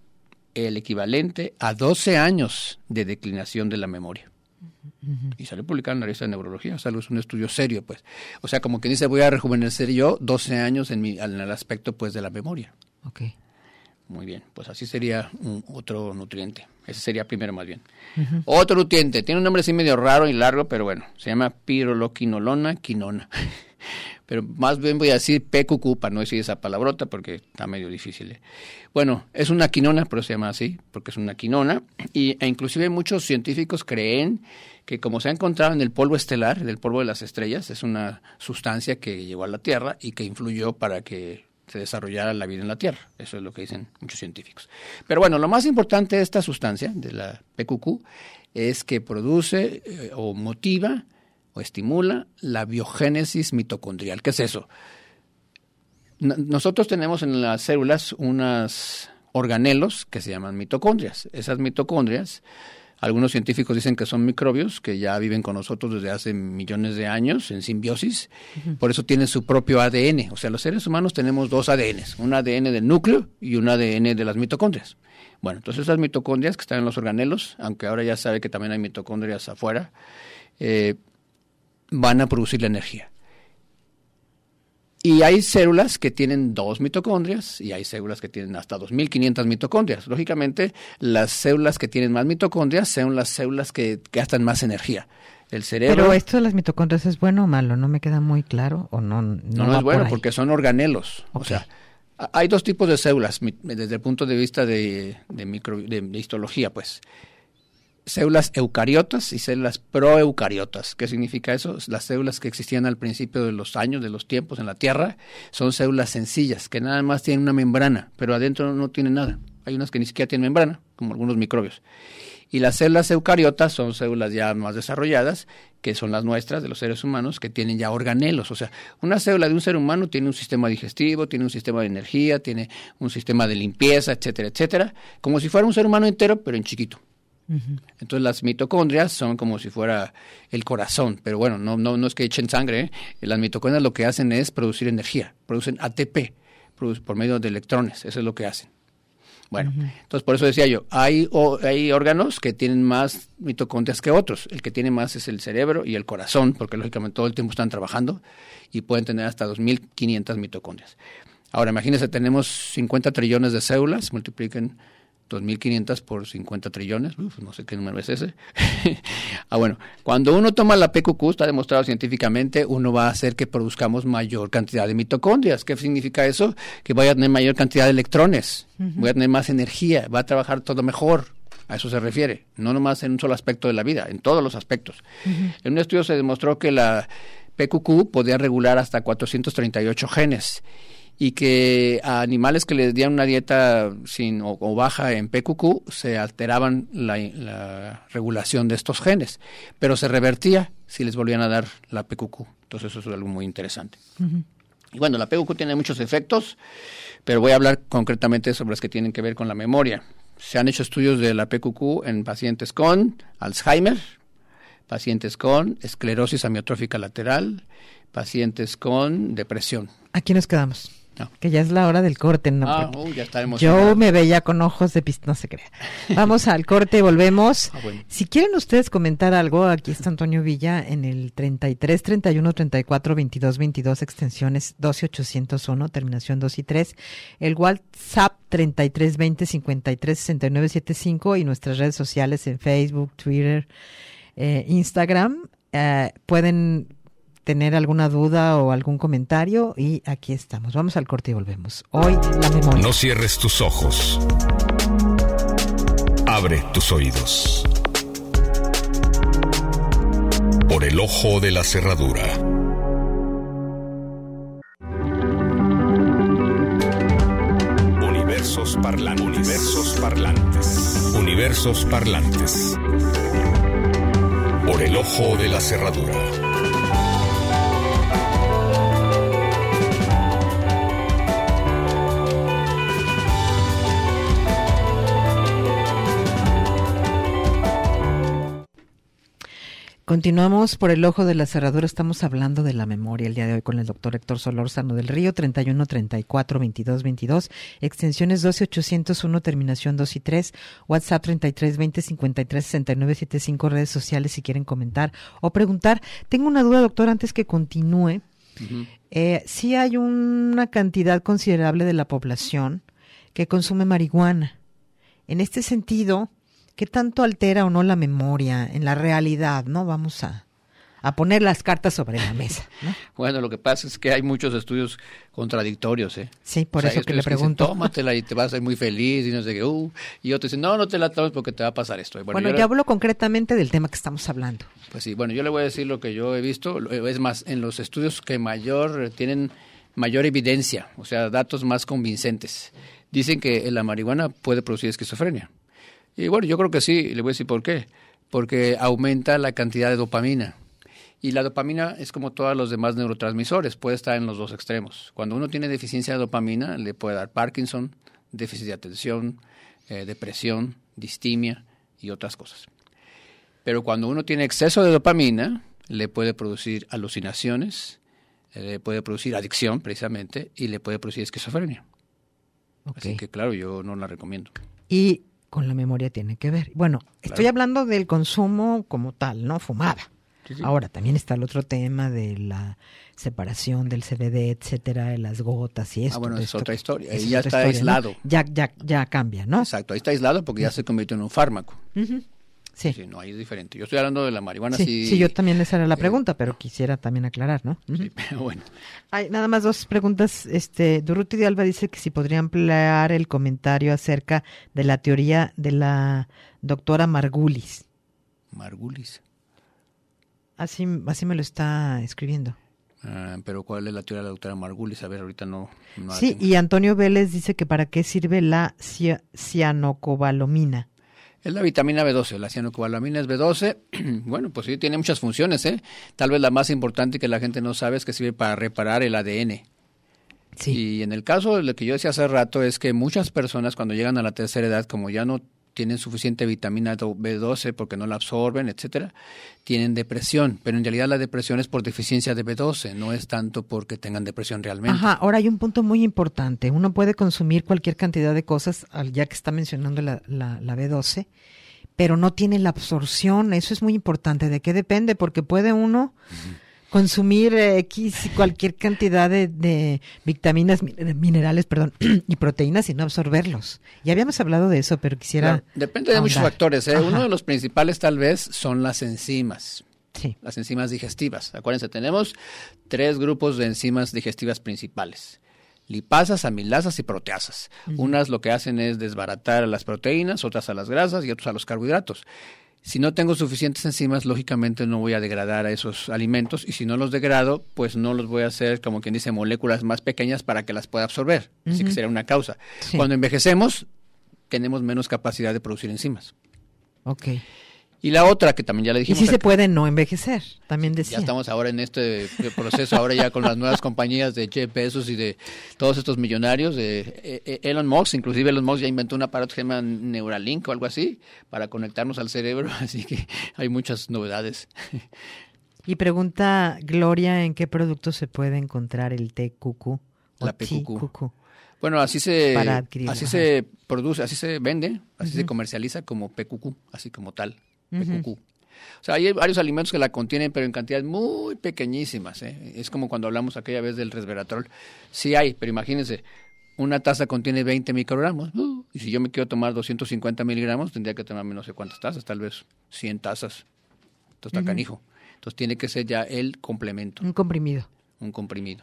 el equivalente a 12 años de declinación de la memoria. Uh-huh. Y salió publicado en la revista de Neurología, o sea, es un estudio serio, pues. O sea, como que dice, voy a rejuvenecer yo 12 años en el aspecto, pues, de la memoria. Okay. Muy bien, pues así sería otro nutriente. Ese sería primero más bien. Uh-huh. Otro nutriente, tiene un nombre así medio raro y largo, pero bueno, se llama piroloquinolona quinona. pero más bien voy a decir PQQ para no decir esa palabrota porque está medio difícil. Bueno, es una quinona, pero se llama así porque es una quinona, e inclusive muchos científicos creen que como se ha encontrado en el polvo estelar, en el polvo de las estrellas, es una sustancia que llegó a la Tierra y que influyó para que se desarrollara la vida en la Tierra. Eso es lo que dicen muchos científicos. Pero bueno, lo más importante de esta sustancia, de la PQQ, es que produce o motiva o estimula la biogénesis mitocondrial. ¿Qué es eso? Nosotros tenemos en las células unos organelos que se llaman mitocondrias. Esas mitocondrias, algunos científicos dicen que son microbios que ya viven con nosotros desde hace millones de años en simbiosis, por eso tienen su propio ADN. O sea, los seres humanos tenemos dos ADNs, un ADN del núcleo y un ADN de las mitocondrias. Bueno, entonces esas mitocondrias que están en los organelos, aunque ahora ya sabe que también hay mitocondrias afuera, van a producir la energía. Y hay células que tienen 2 mitocondrias y hay células que tienen hasta 2.500 mitocondrias. Lógicamente, las células que tienen más mitocondrias son las células que gastan más energía. El cerebro... Pero esto de las mitocondrias, ¿es bueno o malo? No me queda muy claro o no. No es bueno porque son organelos. Okay. O sea, hay 2 tipos de células desde el punto de vista de histología, pues. Células eucariotas y células proeucariotas. ¿Qué significa eso? Las células que existían al principio de los años, de los tiempos en la Tierra, son células sencillas, que nada más tienen una membrana, pero adentro no tienen nada. Hay unas que ni siquiera tienen membrana, como algunos microbios. Y las células eucariotas son células ya más desarrolladas, que son las nuestras, de los seres humanos, que tienen ya organelos. O sea, una célula de un ser humano tiene un sistema digestivo, tiene un sistema de energía, tiene un sistema de limpieza, etcétera, etcétera, como si fuera un ser humano entero, pero en chiquito. Entonces las mitocondrias son como si fuera el corazón, pero bueno, no es que echen sangre, ¿eh? Las mitocondrias lo que hacen es producir energía, producen ATP por medio de electrones, eso es lo que hacen. Bueno, entonces por eso decía yo, hay órganos que tienen más mitocondrias que otros. El que tiene más es el cerebro y el corazón, porque lógicamente todo el tiempo están trabajando y pueden tener hasta 2.500 mitocondrias. Ahora imagínense, tenemos 50 trillones de células, multipliquen 2.500 por 50 trillones, no sé qué número es ese. Bueno, cuando uno toma la PQQ, está demostrado científicamente, uno va a hacer que produzcamos mayor cantidad de mitocondrias. ¿Qué significa eso? Que voy a tener mayor cantidad de electrones, voy a tener más energía, va a trabajar todo mejor. A eso se refiere, no nomás en un solo aspecto de la vida, en todos los aspectos. En un estudio se demostró que la PQQ podía regular hasta 438 genes. Y que a animales que les dieran una dieta sin o baja en PQQ se alteraban la regulación de estos genes, pero se revertía si les volvían a dar la PQQ. Entonces eso es algo muy interesante. Y bueno, la PQQ tiene muchos efectos, pero voy a hablar concretamente sobre los que tienen que ver con la memoria. Se han hecho estudios de la PQQ en pacientes con Alzheimer, pacientes con esclerosis amiotrófica lateral, pacientes con depresión. Aquí nos quedamos. No. Que ya es la hora del corte, ¿no? Ya está emocionado. Yo me veía con ojos de no se crea. Vamos al corte y volvemos. Bueno. Si quieren ustedes comentar algo, aquí está Antonio Villa en el 33 31 34 22 22, extensiones 12801, terminación 2 y 3. El WhatsApp 33 20 53 69 75 y nuestras redes sociales en Facebook, Twitter, Instagram. Pueden tener alguna duda o algún comentario y aquí estamos. Vamos al corte y volvemos. Hoy la memoria. No cierres tus ojos. Abre tus oídos. Por el ojo de la cerradura. Universos parlantes. Universos parlantes. Universos parlantes. Por el ojo de la cerradura. Continuamos por el ojo de la cerradura. Estamos hablando de la memoria el día de hoy con el doctor Héctor Solórzano del Río, 31 34 22 22, extensiones 12801, terminación 2 y 3, WhatsApp 33 20 53 69 75, redes sociales si quieren comentar o preguntar. Tengo una duda, doctor, antes que continúe. Sí hay una cantidad considerable de la población que consume marihuana. En este sentido, ¿qué tanto altera o no la memoria en la realidad? No vamos a a poner las cartas sobre la mesa, ¿no? Bueno, lo que pasa es que hay muchos estudios contradictorios, ¿eh? Sí, por eso que le pregunto. Dicen, tómatela y te vas a ir muy feliz y no sé qué, y otros dicen, no te la tomes porque te va a pasar esto. Bueno, ya hablo concretamente del tema que estamos hablando. Pues sí, bueno, yo le voy a decir lo que yo he visto, es más, en los estudios que tienen mayor evidencia, o sea, datos más convincentes. Dicen que la marihuana puede producir esquizofrenia. Y bueno, yo creo que sí, le voy a decir por qué. Porque aumenta la cantidad de dopamina. Y la dopamina es como todos los demás neurotransmisores, puede estar en los dos extremos. Cuando uno tiene deficiencia de dopamina, le puede dar Parkinson, déficit de atención, depresión, distimia y otras cosas. Pero cuando uno tiene exceso de dopamina, le puede producir alucinaciones, le puede producir adicción precisamente y le puede producir esquizofrenia. Okay. Así que claro, yo no la recomiendo. Y con la memoria tiene que ver. Bueno, estoy hablando del consumo como tal, ¿no? Fumada. Sí. Ahora, también está el otro tema de la separación del CBD, etcétera, de las gotas y esto. Bueno, es otra historia. Ahí ya está aislado. ¿No? Ya cambia, ¿no? Exacto, ahí está aislado porque ya se convirtió en un fármaco. Sí. Sí, no, ahí es diferente. Yo estoy hablando de la marihuana. Sí, yo también esa era la pregunta, pero quisiera también aclarar, ¿no? Sí, pero bueno. Hay nada más dos preguntas. Durruti de Alba dice que si podría ampliar el comentario acerca de la teoría de la doctora Margulis. Margulis. Así me lo está escribiendo. Pero ¿cuál es la teoría de la doctora Margulis? A ver, ahorita no sí, y Antonio Vélez dice que para qué sirve la cianocobalamina. Es la vitamina B12, la cianocobalamina es B12. Bueno, pues sí, tiene muchas funciones, ¿eh? Tal vez la más importante que la gente no sabe es que sirve para reparar el ADN. Sí. Y en el caso de lo que yo decía hace rato es que muchas personas cuando llegan a la tercera edad, como ya no tienen suficiente vitamina B12 porque no la absorben, etcétera, tienen depresión, pero en realidad la depresión es por deficiencia de B12, no es tanto porque tengan depresión realmente. Ajá, ahora hay un punto muy importante, uno puede consumir cualquier cantidad de cosas, ya que está mencionando la B12, pero no tiene la absorción, eso es muy importante, ¿de qué depende? Porque puede uno consumir cualquier cantidad de vitaminas, minerales, y proteínas y no absorberlos. Ya habíamos hablado de eso, pero quisiera... Claro, depende de muchos factores. Uno de los principales tal vez son las enzimas. Sí. Las enzimas digestivas. Acuérdense, tenemos 3 grupos de enzimas digestivas principales. Lipasas, amilasas y proteasas. Unas lo que hacen es desbaratar a las proteínas, otras a las grasas y otras a los carbohidratos. Si no tengo suficientes enzimas, lógicamente no voy a degradar a esos alimentos y si no los degrado, pues no los voy a hacer, como quien dice, moléculas más pequeñas para que las pueda absorber. Así que sería una causa. Sí. Cuando envejecemos, tenemos menos capacidad de producir enzimas. Ok. Y la otra, que también ya le dijimos... Y sí se puede no envejecer, también decía. Ya estamos ahora en este proceso, ahora ya con las nuevas compañías de Jeff Bezos y de todos estos millonarios, de Elon Musk, inclusive Elon Musk ya inventó un aparato que se llama Neuralink o algo así, para conectarnos al cerebro, así que hay muchas novedades. Y pregunta Gloria, ¿en qué producto se puede encontrar el TQQ? La PQQ. Bueno, así se produce, así se vende, así se comercializa como PQQ, así como tal. PQQ. O sea, hay varios alimentos que la contienen, pero en cantidades muy pequeñísimas, ¿eh? Es como cuando hablamos aquella vez del resveratrol. Sí hay, pero imagínense, una taza contiene 20 microgramos, y si yo me quiero tomar 250 miligramos, tendría que tomarme no sé cuántas tazas, tal vez 100 tazas. Entonces está canijo. Entonces tiene que ser ya el complemento. Un comprimido. Un comprimido.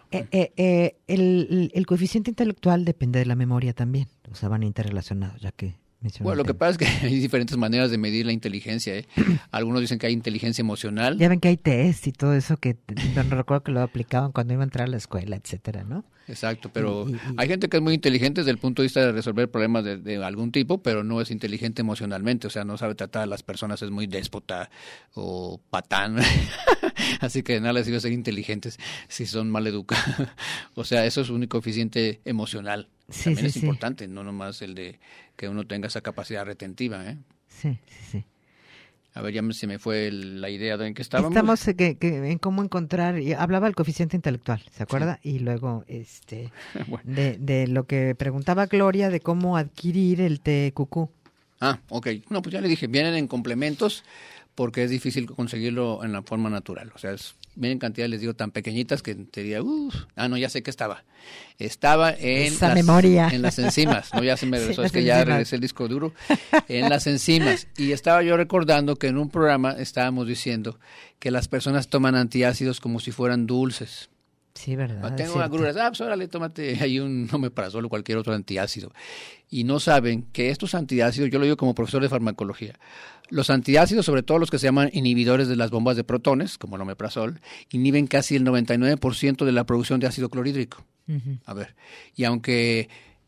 El coeficiente intelectual depende de la memoria también, o sea, van interrelacionados, ya que... Bueno, lo que pasa es que hay diferentes maneras de medir la inteligencia, ¿eh? Algunos dicen que hay inteligencia emocional. Ya ven que hay test y todo eso que no recuerdo que lo aplicaban cuando iba a entrar a la escuela, etcétera, ¿no? Exacto, pero hay gente que es muy inteligente desde el punto de vista de resolver problemas de algún tipo, pero no es inteligente emocionalmente, o sea, no sabe tratar a las personas, es muy déspota o patán. Así que de nada les sirve ser inteligentes si son mal educados. O sea, eso es un coeficiente emocional. Sí, También sí, es importante, no nomás el de que uno tenga esa capacidad retentiva, ¿eh? Sí. A ver, ya se me fue la idea de en qué estábamos. Estamos en cómo encontrar, hablaba del coeficiente intelectual, ¿se acuerda? Sí. Y luego bueno. de lo que preguntaba Gloria de cómo adquirir el TQQ. Ah, ok. No, pues ya le dije, vienen en complementos porque es difícil conseguirlo en la forma natural. O sea, vienen cantidades, les digo, tan pequeñitas que te diría, no, ya sé que estaba. Estaba en las enzimas. No, ya se me regresó, es que ya regresé el disco duro. En las enzimas. Y estaba yo recordando que en un programa estábamos diciendo que las personas toman antiácidos como si fueran dulces. Sí, verdad. Tengo agruras, pues órale, tómate ahí un omeprazol o cualquier otro antiácido. Y no saben que estos antiácidos, yo lo digo como profesor de farmacología, los antiácidos, sobre todo los que se llaman inhibidores de las bombas de protones, como el omeprazol, inhiben casi el 99% de la producción de ácido clorhídrico. Uh-huh. A ver, y aunque,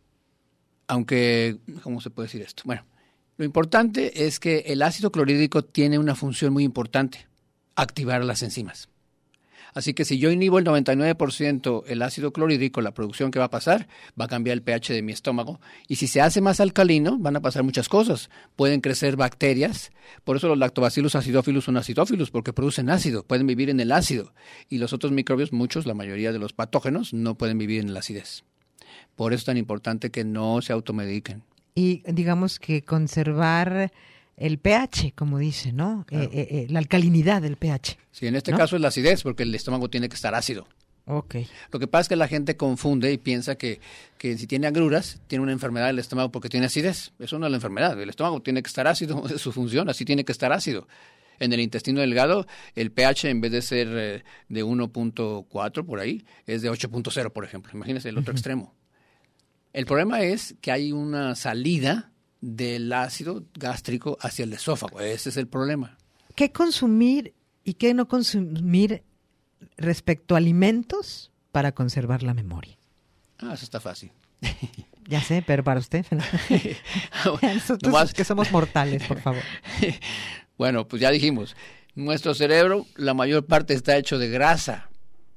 ¿cómo se puede decir esto? Bueno, lo importante es que el ácido clorhídrico tiene una función muy importante, activar las enzimas. Así que si yo inhibo el 99% el ácido clorhídrico, la producción que va a pasar, va a cambiar el pH de mi estómago. Y si se hace más alcalino, van a pasar muchas cosas. Pueden crecer bacterias. Por eso los lactobacillus acidófilos son acidófilos, porque producen ácido. Pueden vivir en el ácido. Y los otros microbios, muchos, la mayoría de los patógenos, no pueden vivir en la acidez. Por eso es tan importante que no se automediquen. Y digamos que conservar el pH, como dice, ¿no? Claro. La alcalinidad del pH. Sí, en este caso es la acidez, porque el estómago tiene que estar ácido. Okay. Lo que pasa es que la gente confunde y piensa que si tiene agruras, tiene una enfermedad del estómago porque tiene acidez. Eso no es la enfermedad. El estómago tiene que estar ácido, es su función, así tiene que estar ácido. En el intestino delgado, el pH en vez de ser de 1.4 por ahí, es de 8.0, por ejemplo. Imagínense el otro extremo. El problema es que hay una salida del ácido gástrico hacia el esófago. Ese es el problema. ¿Qué consumir y qué no consumir respecto a alimentos para conservar la memoria? Eso está fácil. Ya sé, pero para usted. Nosotros nomás, que somos mortales, por favor. Bueno, pues ya dijimos, nuestro cerebro, la mayor parte está hecho de grasa.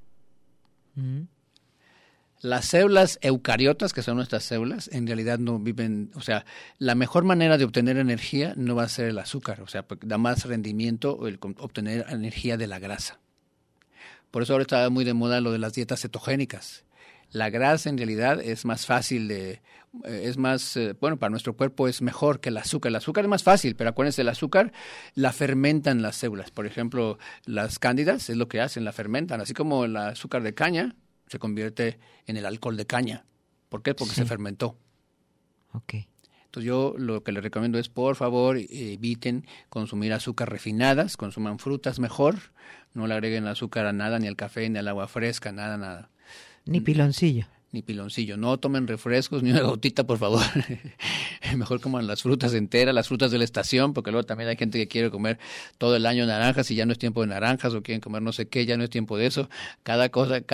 Las células eucariotas, que son nuestras células, en realidad no viven, o sea, la mejor manera de obtener energía no va a ser el azúcar, o sea, da más rendimiento el obtener energía de la grasa. Por eso ahora está muy de moda lo de las dietas cetogénicas. La grasa en realidad es más fácil bueno, para nuestro cuerpo es mejor que el azúcar. El azúcar es más fácil, pero acuérdense, el azúcar la fermentan las células. Por ejemplo, las cándidas es lo que hacen, la fermentan, así como el azúcar de caña se convierte en el alcohol de caña. ¿Por qué? Porque se fermentó. Okay. Entonces yo lo que les recomiendo es, por favor, eviten consumir azúcar refinadas, consuman frutas mejor, no le agreguen azúcar a nada, ni al café, ni al agua fresca, nada. Ni piloncillo. Ni piloncillo. No tomen refrescos, ni una gotita, por favor. Mejor coman las frutas enteras, las frutas de la estación, porque luego también hay gente que quiere comer todo el año naranjas y ya no es tiempo de naranjas, o quieren comer no sé qué, ya no es tiempo de eso. Cada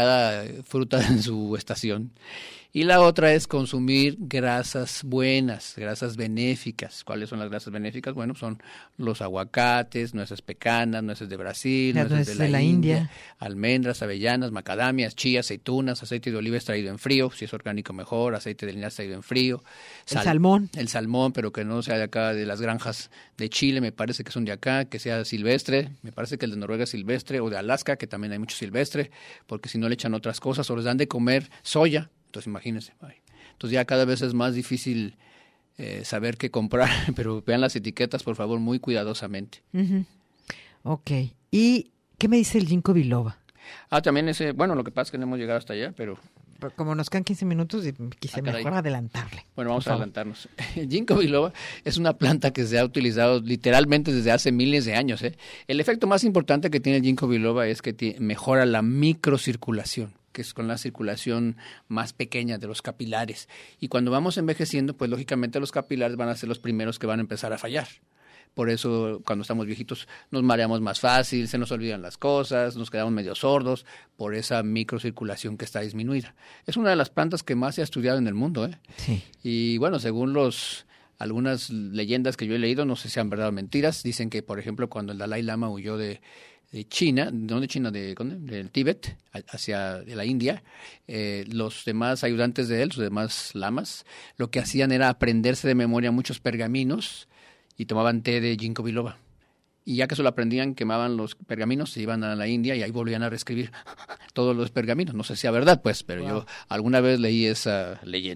fruta en su estación. Y la otra es consumir grasas buenas, grasas benéficas. ¿Cuáles son las grasas benéficas? Bueno, son los aguacates, nueces pecanas, nueces de Brasil, nueces de la India, almendras, avellanas, macadamias, chía, aceitunas, aceite de oliva extraído en frío, si es orgánico mejor, aceite de linaza extraído en frío. Salmón. El salmón, pero que no sea de acá, de las granjas de Chile, me parece que son de acá, que sea silvestre, me parece que el de Noruega es silvestre, o de Alaska, que también hay mucho silvestre, porque si no le echan otras cosas, o les dan de comer soya. Entonces imagínense, entonces ya cada vez es más difícil saber qué comprar, pero vean las etiquetas, por favor, muy cuidadosamente. Uh-huh. Ok. ¿Y qué me dice el ginkgo biloba? También lo que pasa es que no hemos llegado hasta allá, pero como nos quedan 15 minutos, quise mejor adelantarle. Bueno, vamos a adelantarnos. El ginkgo biloba es una planta que se ha utilizado literalmente desde hace miles de años. El efecto más importante que tiene el ginkgo biloba es que mejora la microcirculación, que es con la circulación más pequeña de los capilares. Y cuando vamos envejeciendo, pues lógicamente los capilares van a ser los primeros que van a empezar a fallar. Por eso, cuando estamos viejitos, nos mareamos más fácil, se nos olvidan las cosas, nos quedamos medio sordos por esa microcirculación que está disminuida. Es una de las plantas que más se ha estudiado en el mundo. Sí. Y bueno, según algunas leyendas que yo he leído, no sé si han verdad o mentiras, dicen que, por ejemplo, cuando el Dalai Lama huyó de China, no de China, del Tíbet, hacia la India, los demás ayudantes de él, los demás lamas, lo que hacían era aprenderse de memoria muchos pergaminos y tomaban té de ginkgo biloba. Y ya que se lo aprendían, quemaban los pergaminos, se iban a la India y ahí volvían a reescribir todos los pergaminos. No sé si es verdad, pues, pero yo alguna vez leí esa leyenda.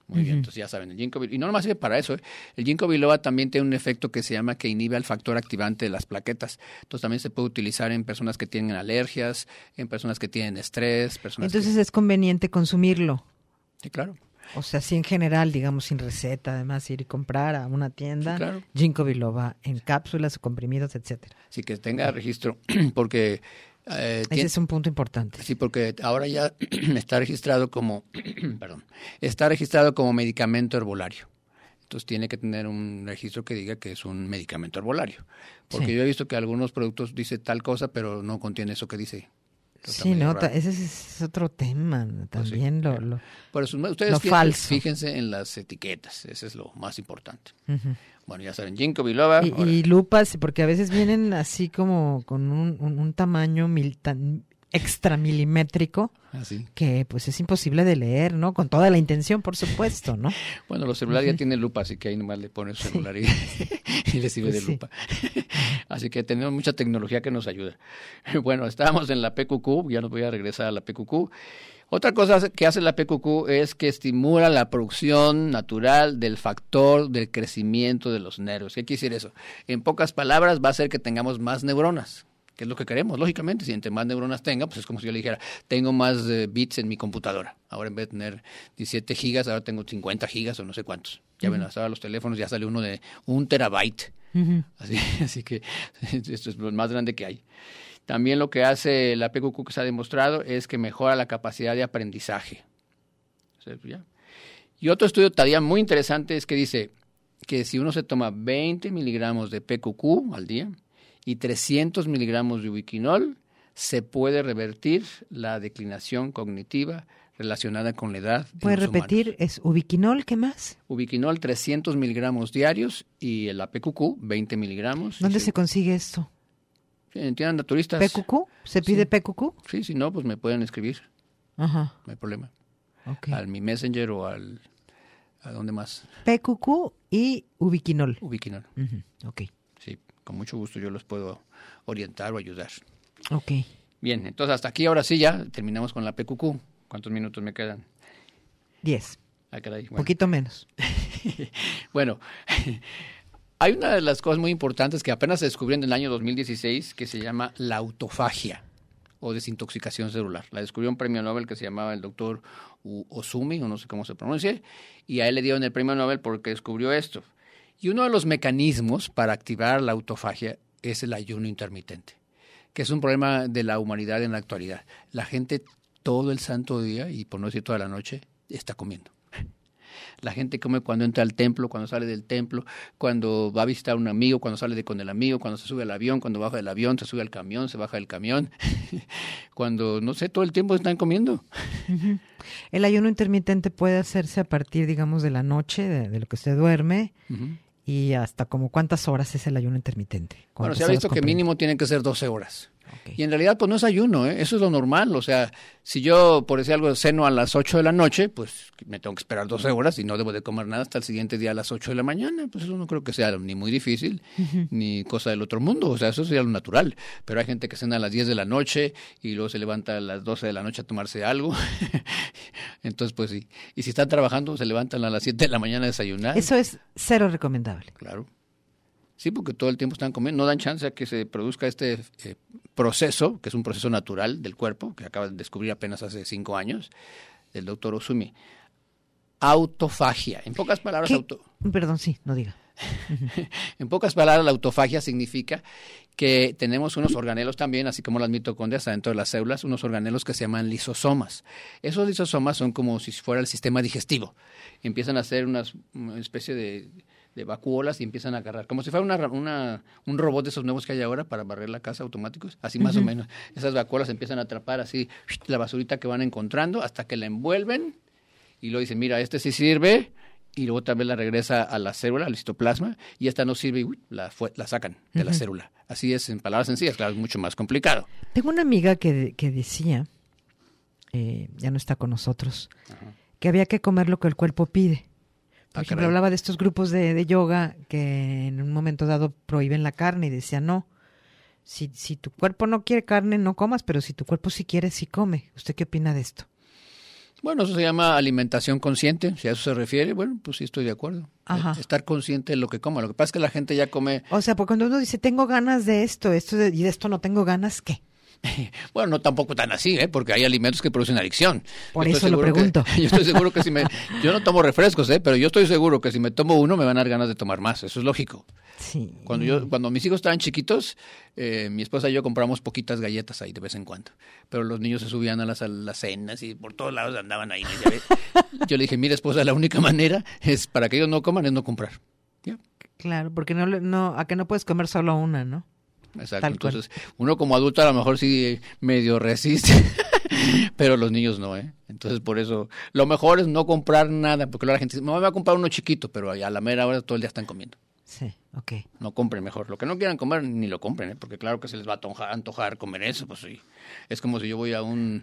Muy bien, entonces ya saben, el ginkgo biloba, y no nomás sirve para eso, el ginkgo biloba también tiene un efecto que se llama que inhibe el factor activante de las plaquetas. Entonces también se puede utilizar en personas que tienen alergias, en personas que tienen estrés, Entonces es conveniente consumirlo. Sí, claro. O sea, sí en general, digamos, sin receta, además ir y comprar a una tienda, Sí, claro. ginkgo biloba en cápsulas o comprimidos, etcétera. Sí, que tenga registro, porque... Ese es un punto importante. Sí, porque ahora ya está registrado como, perdón, está registrado como medicamento herbolario. Entonces tiene que tener un registro que diga que es un medicamento herbolario. Porque yo he visto que algunos productos dice tal cosa, pero no contiene eso que dice. Sí, no, ese es otro tema también. Pues sí, por eso, ustedes lo falso. Fíjense en las etiquetas, eso es lo más importante. Uh-huh. Bueno, ya saben, ginkgo biloba. Y lupas, porque a veces vienen así como con un tamaño extra milimétrico, que pues es imposible de leer, ¿no? Con toda la intención, por supuesto, ¿no? Bueno, los celulares ya tienen lupa, así que ahí nomás le pones su celular y le sirve de lupa. Así que tenemos mucha tecnología que nos ayuda. Bueno, estábamos en la PQQ, ya nos voy a regresar a la PQQ. Otra cosa que hace la PQQ es que estimula la producción natural del factor del crecimiento de los nervios. ¿Qué quiere decir eso? En pocas palabras, va a hacer que tengamos más neuronas, que es lo que queremos, lógicamente. Si entre más neuronas tenga, pues es como si yo le dijera, tengo más bits en mi computadora. Ahora en vez de tener 17 gigas, ahora tengo 50 gigas o no sé cuántos. Ya ven, hasta ahora los teléfonos ya sale uno de 1 terabyte. Así que esto es lo más grande que hay. También lo que hace la PQQ que se ha demostrado es que mejora la capacidad de aprendizaje. Y otro estudio todavía muy interesante es que dice que si uno se toma 20 miligramos de PQQ al día y 300 miligramos de ubiquinol, se puede revertir la declinación cognitiva relacionada con la edad. ¿Puede repetir? Humanos. ¿Es ubiquinol? ¿Qué más? Ubiquinol 300 miligramos diarios y la PQQ 20 miligramos. ¿Dónde se consigue esto? En tiendas naturistas. ¿PQQ? ¿Se pide PQQ? Sí, si no, pues me pueden escribir. Ajá. No hay problema. Okay. Al mi Messenger o ¿a dónde más? PQQ y ubiquinol. Ubiquinol. Ok. Sí, con mucho gusto yo los puedo orientar o ayudar. Ok. Bien, entonces hasta aquí ahora sí ya terminamos con la PQQ. ¿Cuántos minutos me quedan? 10. Ah, caray. Bueno. Poquito menos. Bueno, hay una de las cosas muy importantes que apenas se descubrió en el año 2016 que se llama la autofagia o desintoxicación celular. La descubrió un premio Nobel que se llamaba el doctor Osumi, o no sé cómo se pronuncia, y a él le dieron el premio Nobel porque descubrió esto. Y uno de los mecanismos para activar la autofagia es el ayuno intermitente, que es un problema de la humanidad en la actualidad. La gente todo el santo día, y por no decir toda la noche, está comiendo. La gente come cuando entra al templo, cuando sale del templo, cuando va a visitar a un amigo, cuando sale con el amigo, cuando se sube al avión, cuando baja del avión, se sube al camión, se baja del camión. Cuando, no sé, todo el tiempo están comiendo. Uh-huh. El ayuno intermitente puede hacerse a partir, digamos, de la noche, de lo que usted duerme, y hasta como ¿cuántas horas es el ayuno intermitente? Bueno, se ha visto que mínimo tienen que ser 12 horas. Okay. Y en realidad, pues no es ayuno, ¿eh? Eso es lo normal. O sea, si yo, por decir algo, ceno a las 8 de la noche, pues me tengo que esperar 12 horas y no debo de comer nada hasta el siguiente día a las 8 de la mañana. Pues eso no creo que sea ni muy difícil, ni cosa del otro mundo. O sea, eso sería lo natural. Pero hay gente que cena a las 10 de la noche y luego se levanta a las 12 de la noche a tomarse algo. Entonces, pues sí. Y si están trabajando, se levantan a las 7 de la mañana a desayunar. Eso es cero recomendable. Claro. Sí, porque todo el tiempo están comiendo, no dan chance a que se produzca este proceso, que es un proceso natural del cuerpo, que acaba de descubrir apenas hace 5 años, del doctor Osumi. Autofagia. En pocas palabras, Perdón, sí, no diga. En pocas palabras, la autofagia significa que tenemos unos organelos también, así como las mitocondrias adentro de las células, unos organelos que se llaman lisosomas. Esos lisosomas son como si fuera el sistema digestivo. Empiezan a hacer una especie de vacuolas y empiezan a agarrar, como si fuera un robot de esos nuevos que hay ahora para barrer la casa automáticos, así más o menos. Esas vacuolas empiezan a atrapar así la basurita que van encontrando hasta que la envuelven y luego dicen, mira, este sí sirve, y luego otra vez la regresa a la célula, al citoplasma, y esta no sirve y la sacan de la célula. Así es, en palabras sencillas, claro, es mucho más complicado. Tengo una amiga que decía, ya no está con nosotros, que había que comer lo que el cuerpo pide. Por ejemplo, hablaba de estos grupos de yoga que en un momento dado prohíben la carne y decía, no, si tu cuerpo no quiere carne, no comas, pero si tu cuerpo sí quiere, sí come. ¿Usted qué opina de esto? Bueno, eso se llama alimentación consciente, si a eso se refiere, bueno, pues sí estoy de acuerdo. Ajá. Estar consciente de lo que coma. Lo que pasa es que la gente ya come... O sea, porque cuando uno dice, tengo ganas de esto, y de esto no tengo ganas, ¿qué? Bueno, no tampoco tan así, porque hay alimentos que producen adicción. Por eso lo pregunto. Yo estoy seguro que yo no tomo refrescos, pero yo estoy seguro que si me tomo uno me van a dar ganas de tomar más, eso es lógico. Sí. Cuando mis hijos estaban chiquitos, mi esposa y yo compramos poquitas galletas ahí de vez en cuando, pero los niños se subían a las cenas y por todos lados andaban ahí. Yo le dije, mira esposa, la única manera es para que ellos no coman es no comprar. ¿Ya? Claro, porque a que no puedes comer solo una, ¿no? Exacto, entonces uno como adulto a lo mejor sí medio resiste, pero los niños no, Entonces por eso lo mejor es no comprar nada, porque luego la gente dice, me voy a comprar uno chiquito, pero a la mera hora todo el día están comiendo. Sí, ok. No compren mejor, lo que no quieran comer ni lo compren, porque claro que se les va a antojar comer eso, pues sí. Es como si yo voy a un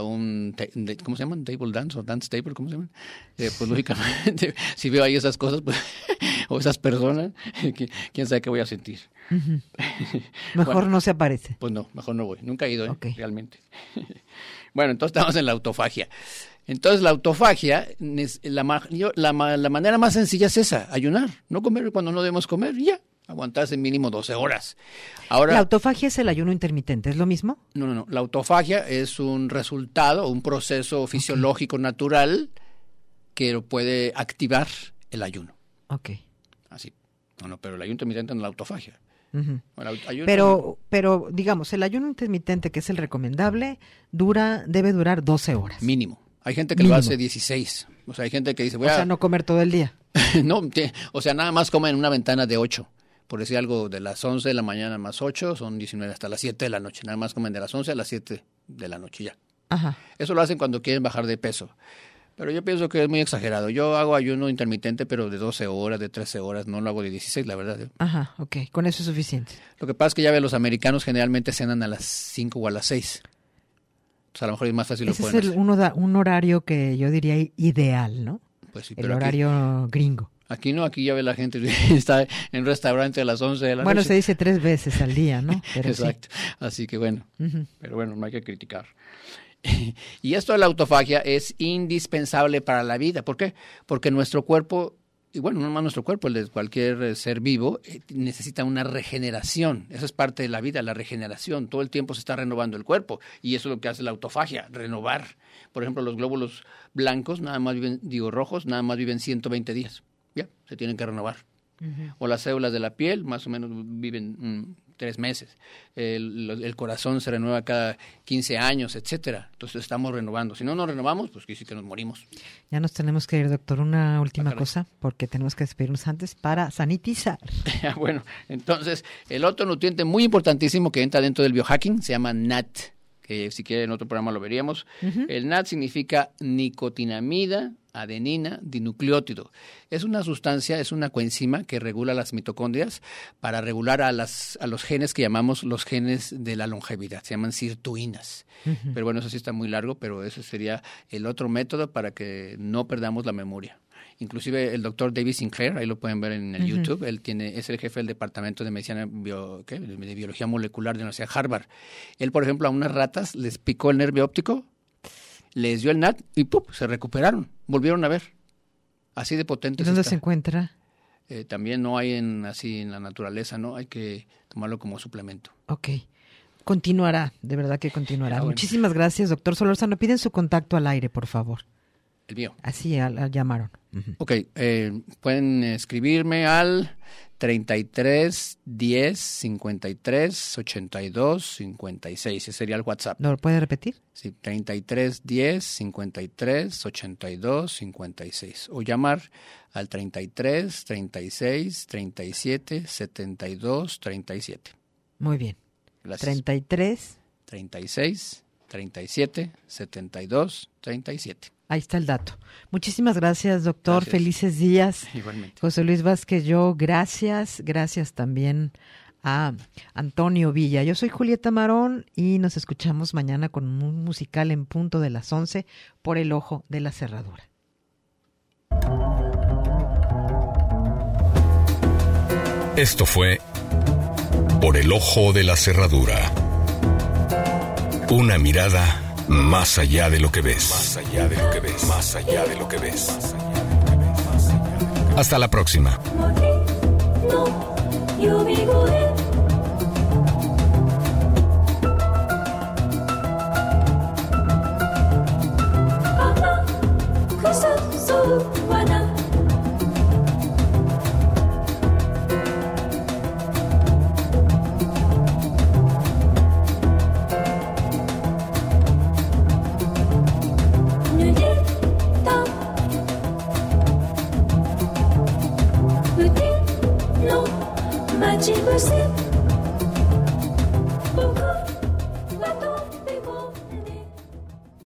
¿cómo se llaman? Table dance o dance table, ¿cómo se llaman? Pues lógicamente, si veo ahí esas cosas, pues, o esas personas, quién sabe qué voy a sentir. Uh-huh. Mejor bueno, no se aparece. Pues no, mejor no voy. Nunca he ido, okay. Realmente. Bueno, entonces estamos en la autofagia. Entonces la autofagia, la manera más sencilla es esa, ayunar, no comer cuando no debemos comer y ya, aguantarse mínimo 12 horas. Ahora, ¿la autofagia es el ayuno intermitente? ¿Es lo mismo? No. La autofagia es un resultado, un proceso fisiológico natural que lo puede activar el ayuno. Ok. Así. No, pero el ayuno intermitente no es la autofagia. Uh-huh. Bueno, pero digamos, el ayuno intermitente, que es el recomendable, debe durar 12 horas. Mínimo. Hay gente que lo hace 16. O sea, hay gente que dice... O sea, no comer todo el día. No, o sea, nada más comen en una ventana de 8. Por decir algo, de las 11 de la mañana más 8, son 19 hasta las 7 de la noche. Nada más comen de las 11 a las 7 de la noche ya. Ajá. Eso lo hacen cuando quieren bajar de peso. Pero yo pienso que es muy exagerado. Yo hago ayuno intermitente, pero de 12 horas, de 13 horas. No lo hago de 16, la verdad. Ajá, ok. Con eso es suficiente. Lo que pasa es que ya ve, los americanos generalmente cenan a las 5 o a las 6. Entonces a lo mejor es más fácil ese lo pueden hacer. Un horario que yo diría ideal, ¿no? Pues sí, el horario gringo. Aquí no, aquí ya ve la gente, está en restaurante a las 11 de la noche. Bueno, se dice 3 veces al día, ¿no? Pero exacto, sí. Así que bueno, uh-huh. Pero bueno, no hay que criticar. Y esto de la autofagia es indispensable para la vida. ¿Por qué? Porque nuestro cuerpo, y bueno, no más nuestro cuerpo, el de cualquier ser vivo, necesita una regeneración. Eso es parte de la vida, la regeneración. Todo el tiempo se está renovando el cuerpo y eso es lo que hace la autofagia, renovar. Por ejemplo, los glóbulos blancos, rojos, nada más viven 120 días. Ya, se tienen que renovar. Uh-huh. O las células de la piel, más o menos viven 3 meses. El corazón se renueva cada 15 años, etcétera. Entonces estamos renovando. Si no nos renovamos, pues sí que nos morimos. Ya nos tenemos que ir, doctor. Una última cosa, porque tenemos que despedirnos antes para sanitizar. Bueno, entonces el otro nutriente muy importantísimo que entra dentro del biohacking se llama NAD, que si quieren en otro programa lo veríamos. Uh-huh. El NAD significa nicotinamida adenina dinucleótido. Es una sustancia, es una coenzima que regula las mitocondrias para regular a los genes que llamamos los genes de la longevidad. Se llaman sirtuinas. Uh-huh. Pero bueno, eso sí está muy largo, pero ese sería el otro método para que no perdamos la memoria. Inclusive el doctor David Sinclair, ahí lo pueden ver en el uh-huh. YouTube, es el jefe del departamento de medicina de biología molecular de la Universidad de Harvard. Él, por ejemplo, a unas ratas les picó el nervio óptico, les dio el NAD y ¡pum!, se recuperaron, volvieron a ver. Así de potente. ¿Y dónde se encuentra? También no hay en la naturaleza, ¿no? Hay que tomarlo como suplemento. Ok. Continuará, de verdad que continuará. Bueno. Muchísimas gracias, doctor Solórzano. Piden su contacto al aire, por favor. El mío. Así llamaron. Uh-huh. Ok, pueden escribirme al 33 10 53 82 56. Ese sería el WhatsApp. ¿Lo puede repetir? Sí, 33 10 53 82 56. O llamar al 33 36 37 72 37. Muy bien. Gracias. 33 36 37 72 37. Ahí está el dato. Muchísimas gracias, doctor. Gracias. Felices días. Igualmente. José Luis Vázquez, gracias. Gracias también a Antonio Villa. Yo soy Julieta Marón y nos escuchamos mañana con un musical en punto de las 11 por El Ojo de la Cerradura. Esto fue Por el Ojo de la Cerradura. Una mirada Más allá de lo que ves. Más allá de lo que ves. Más allá de lo que ves. Hasta la próxima. Matching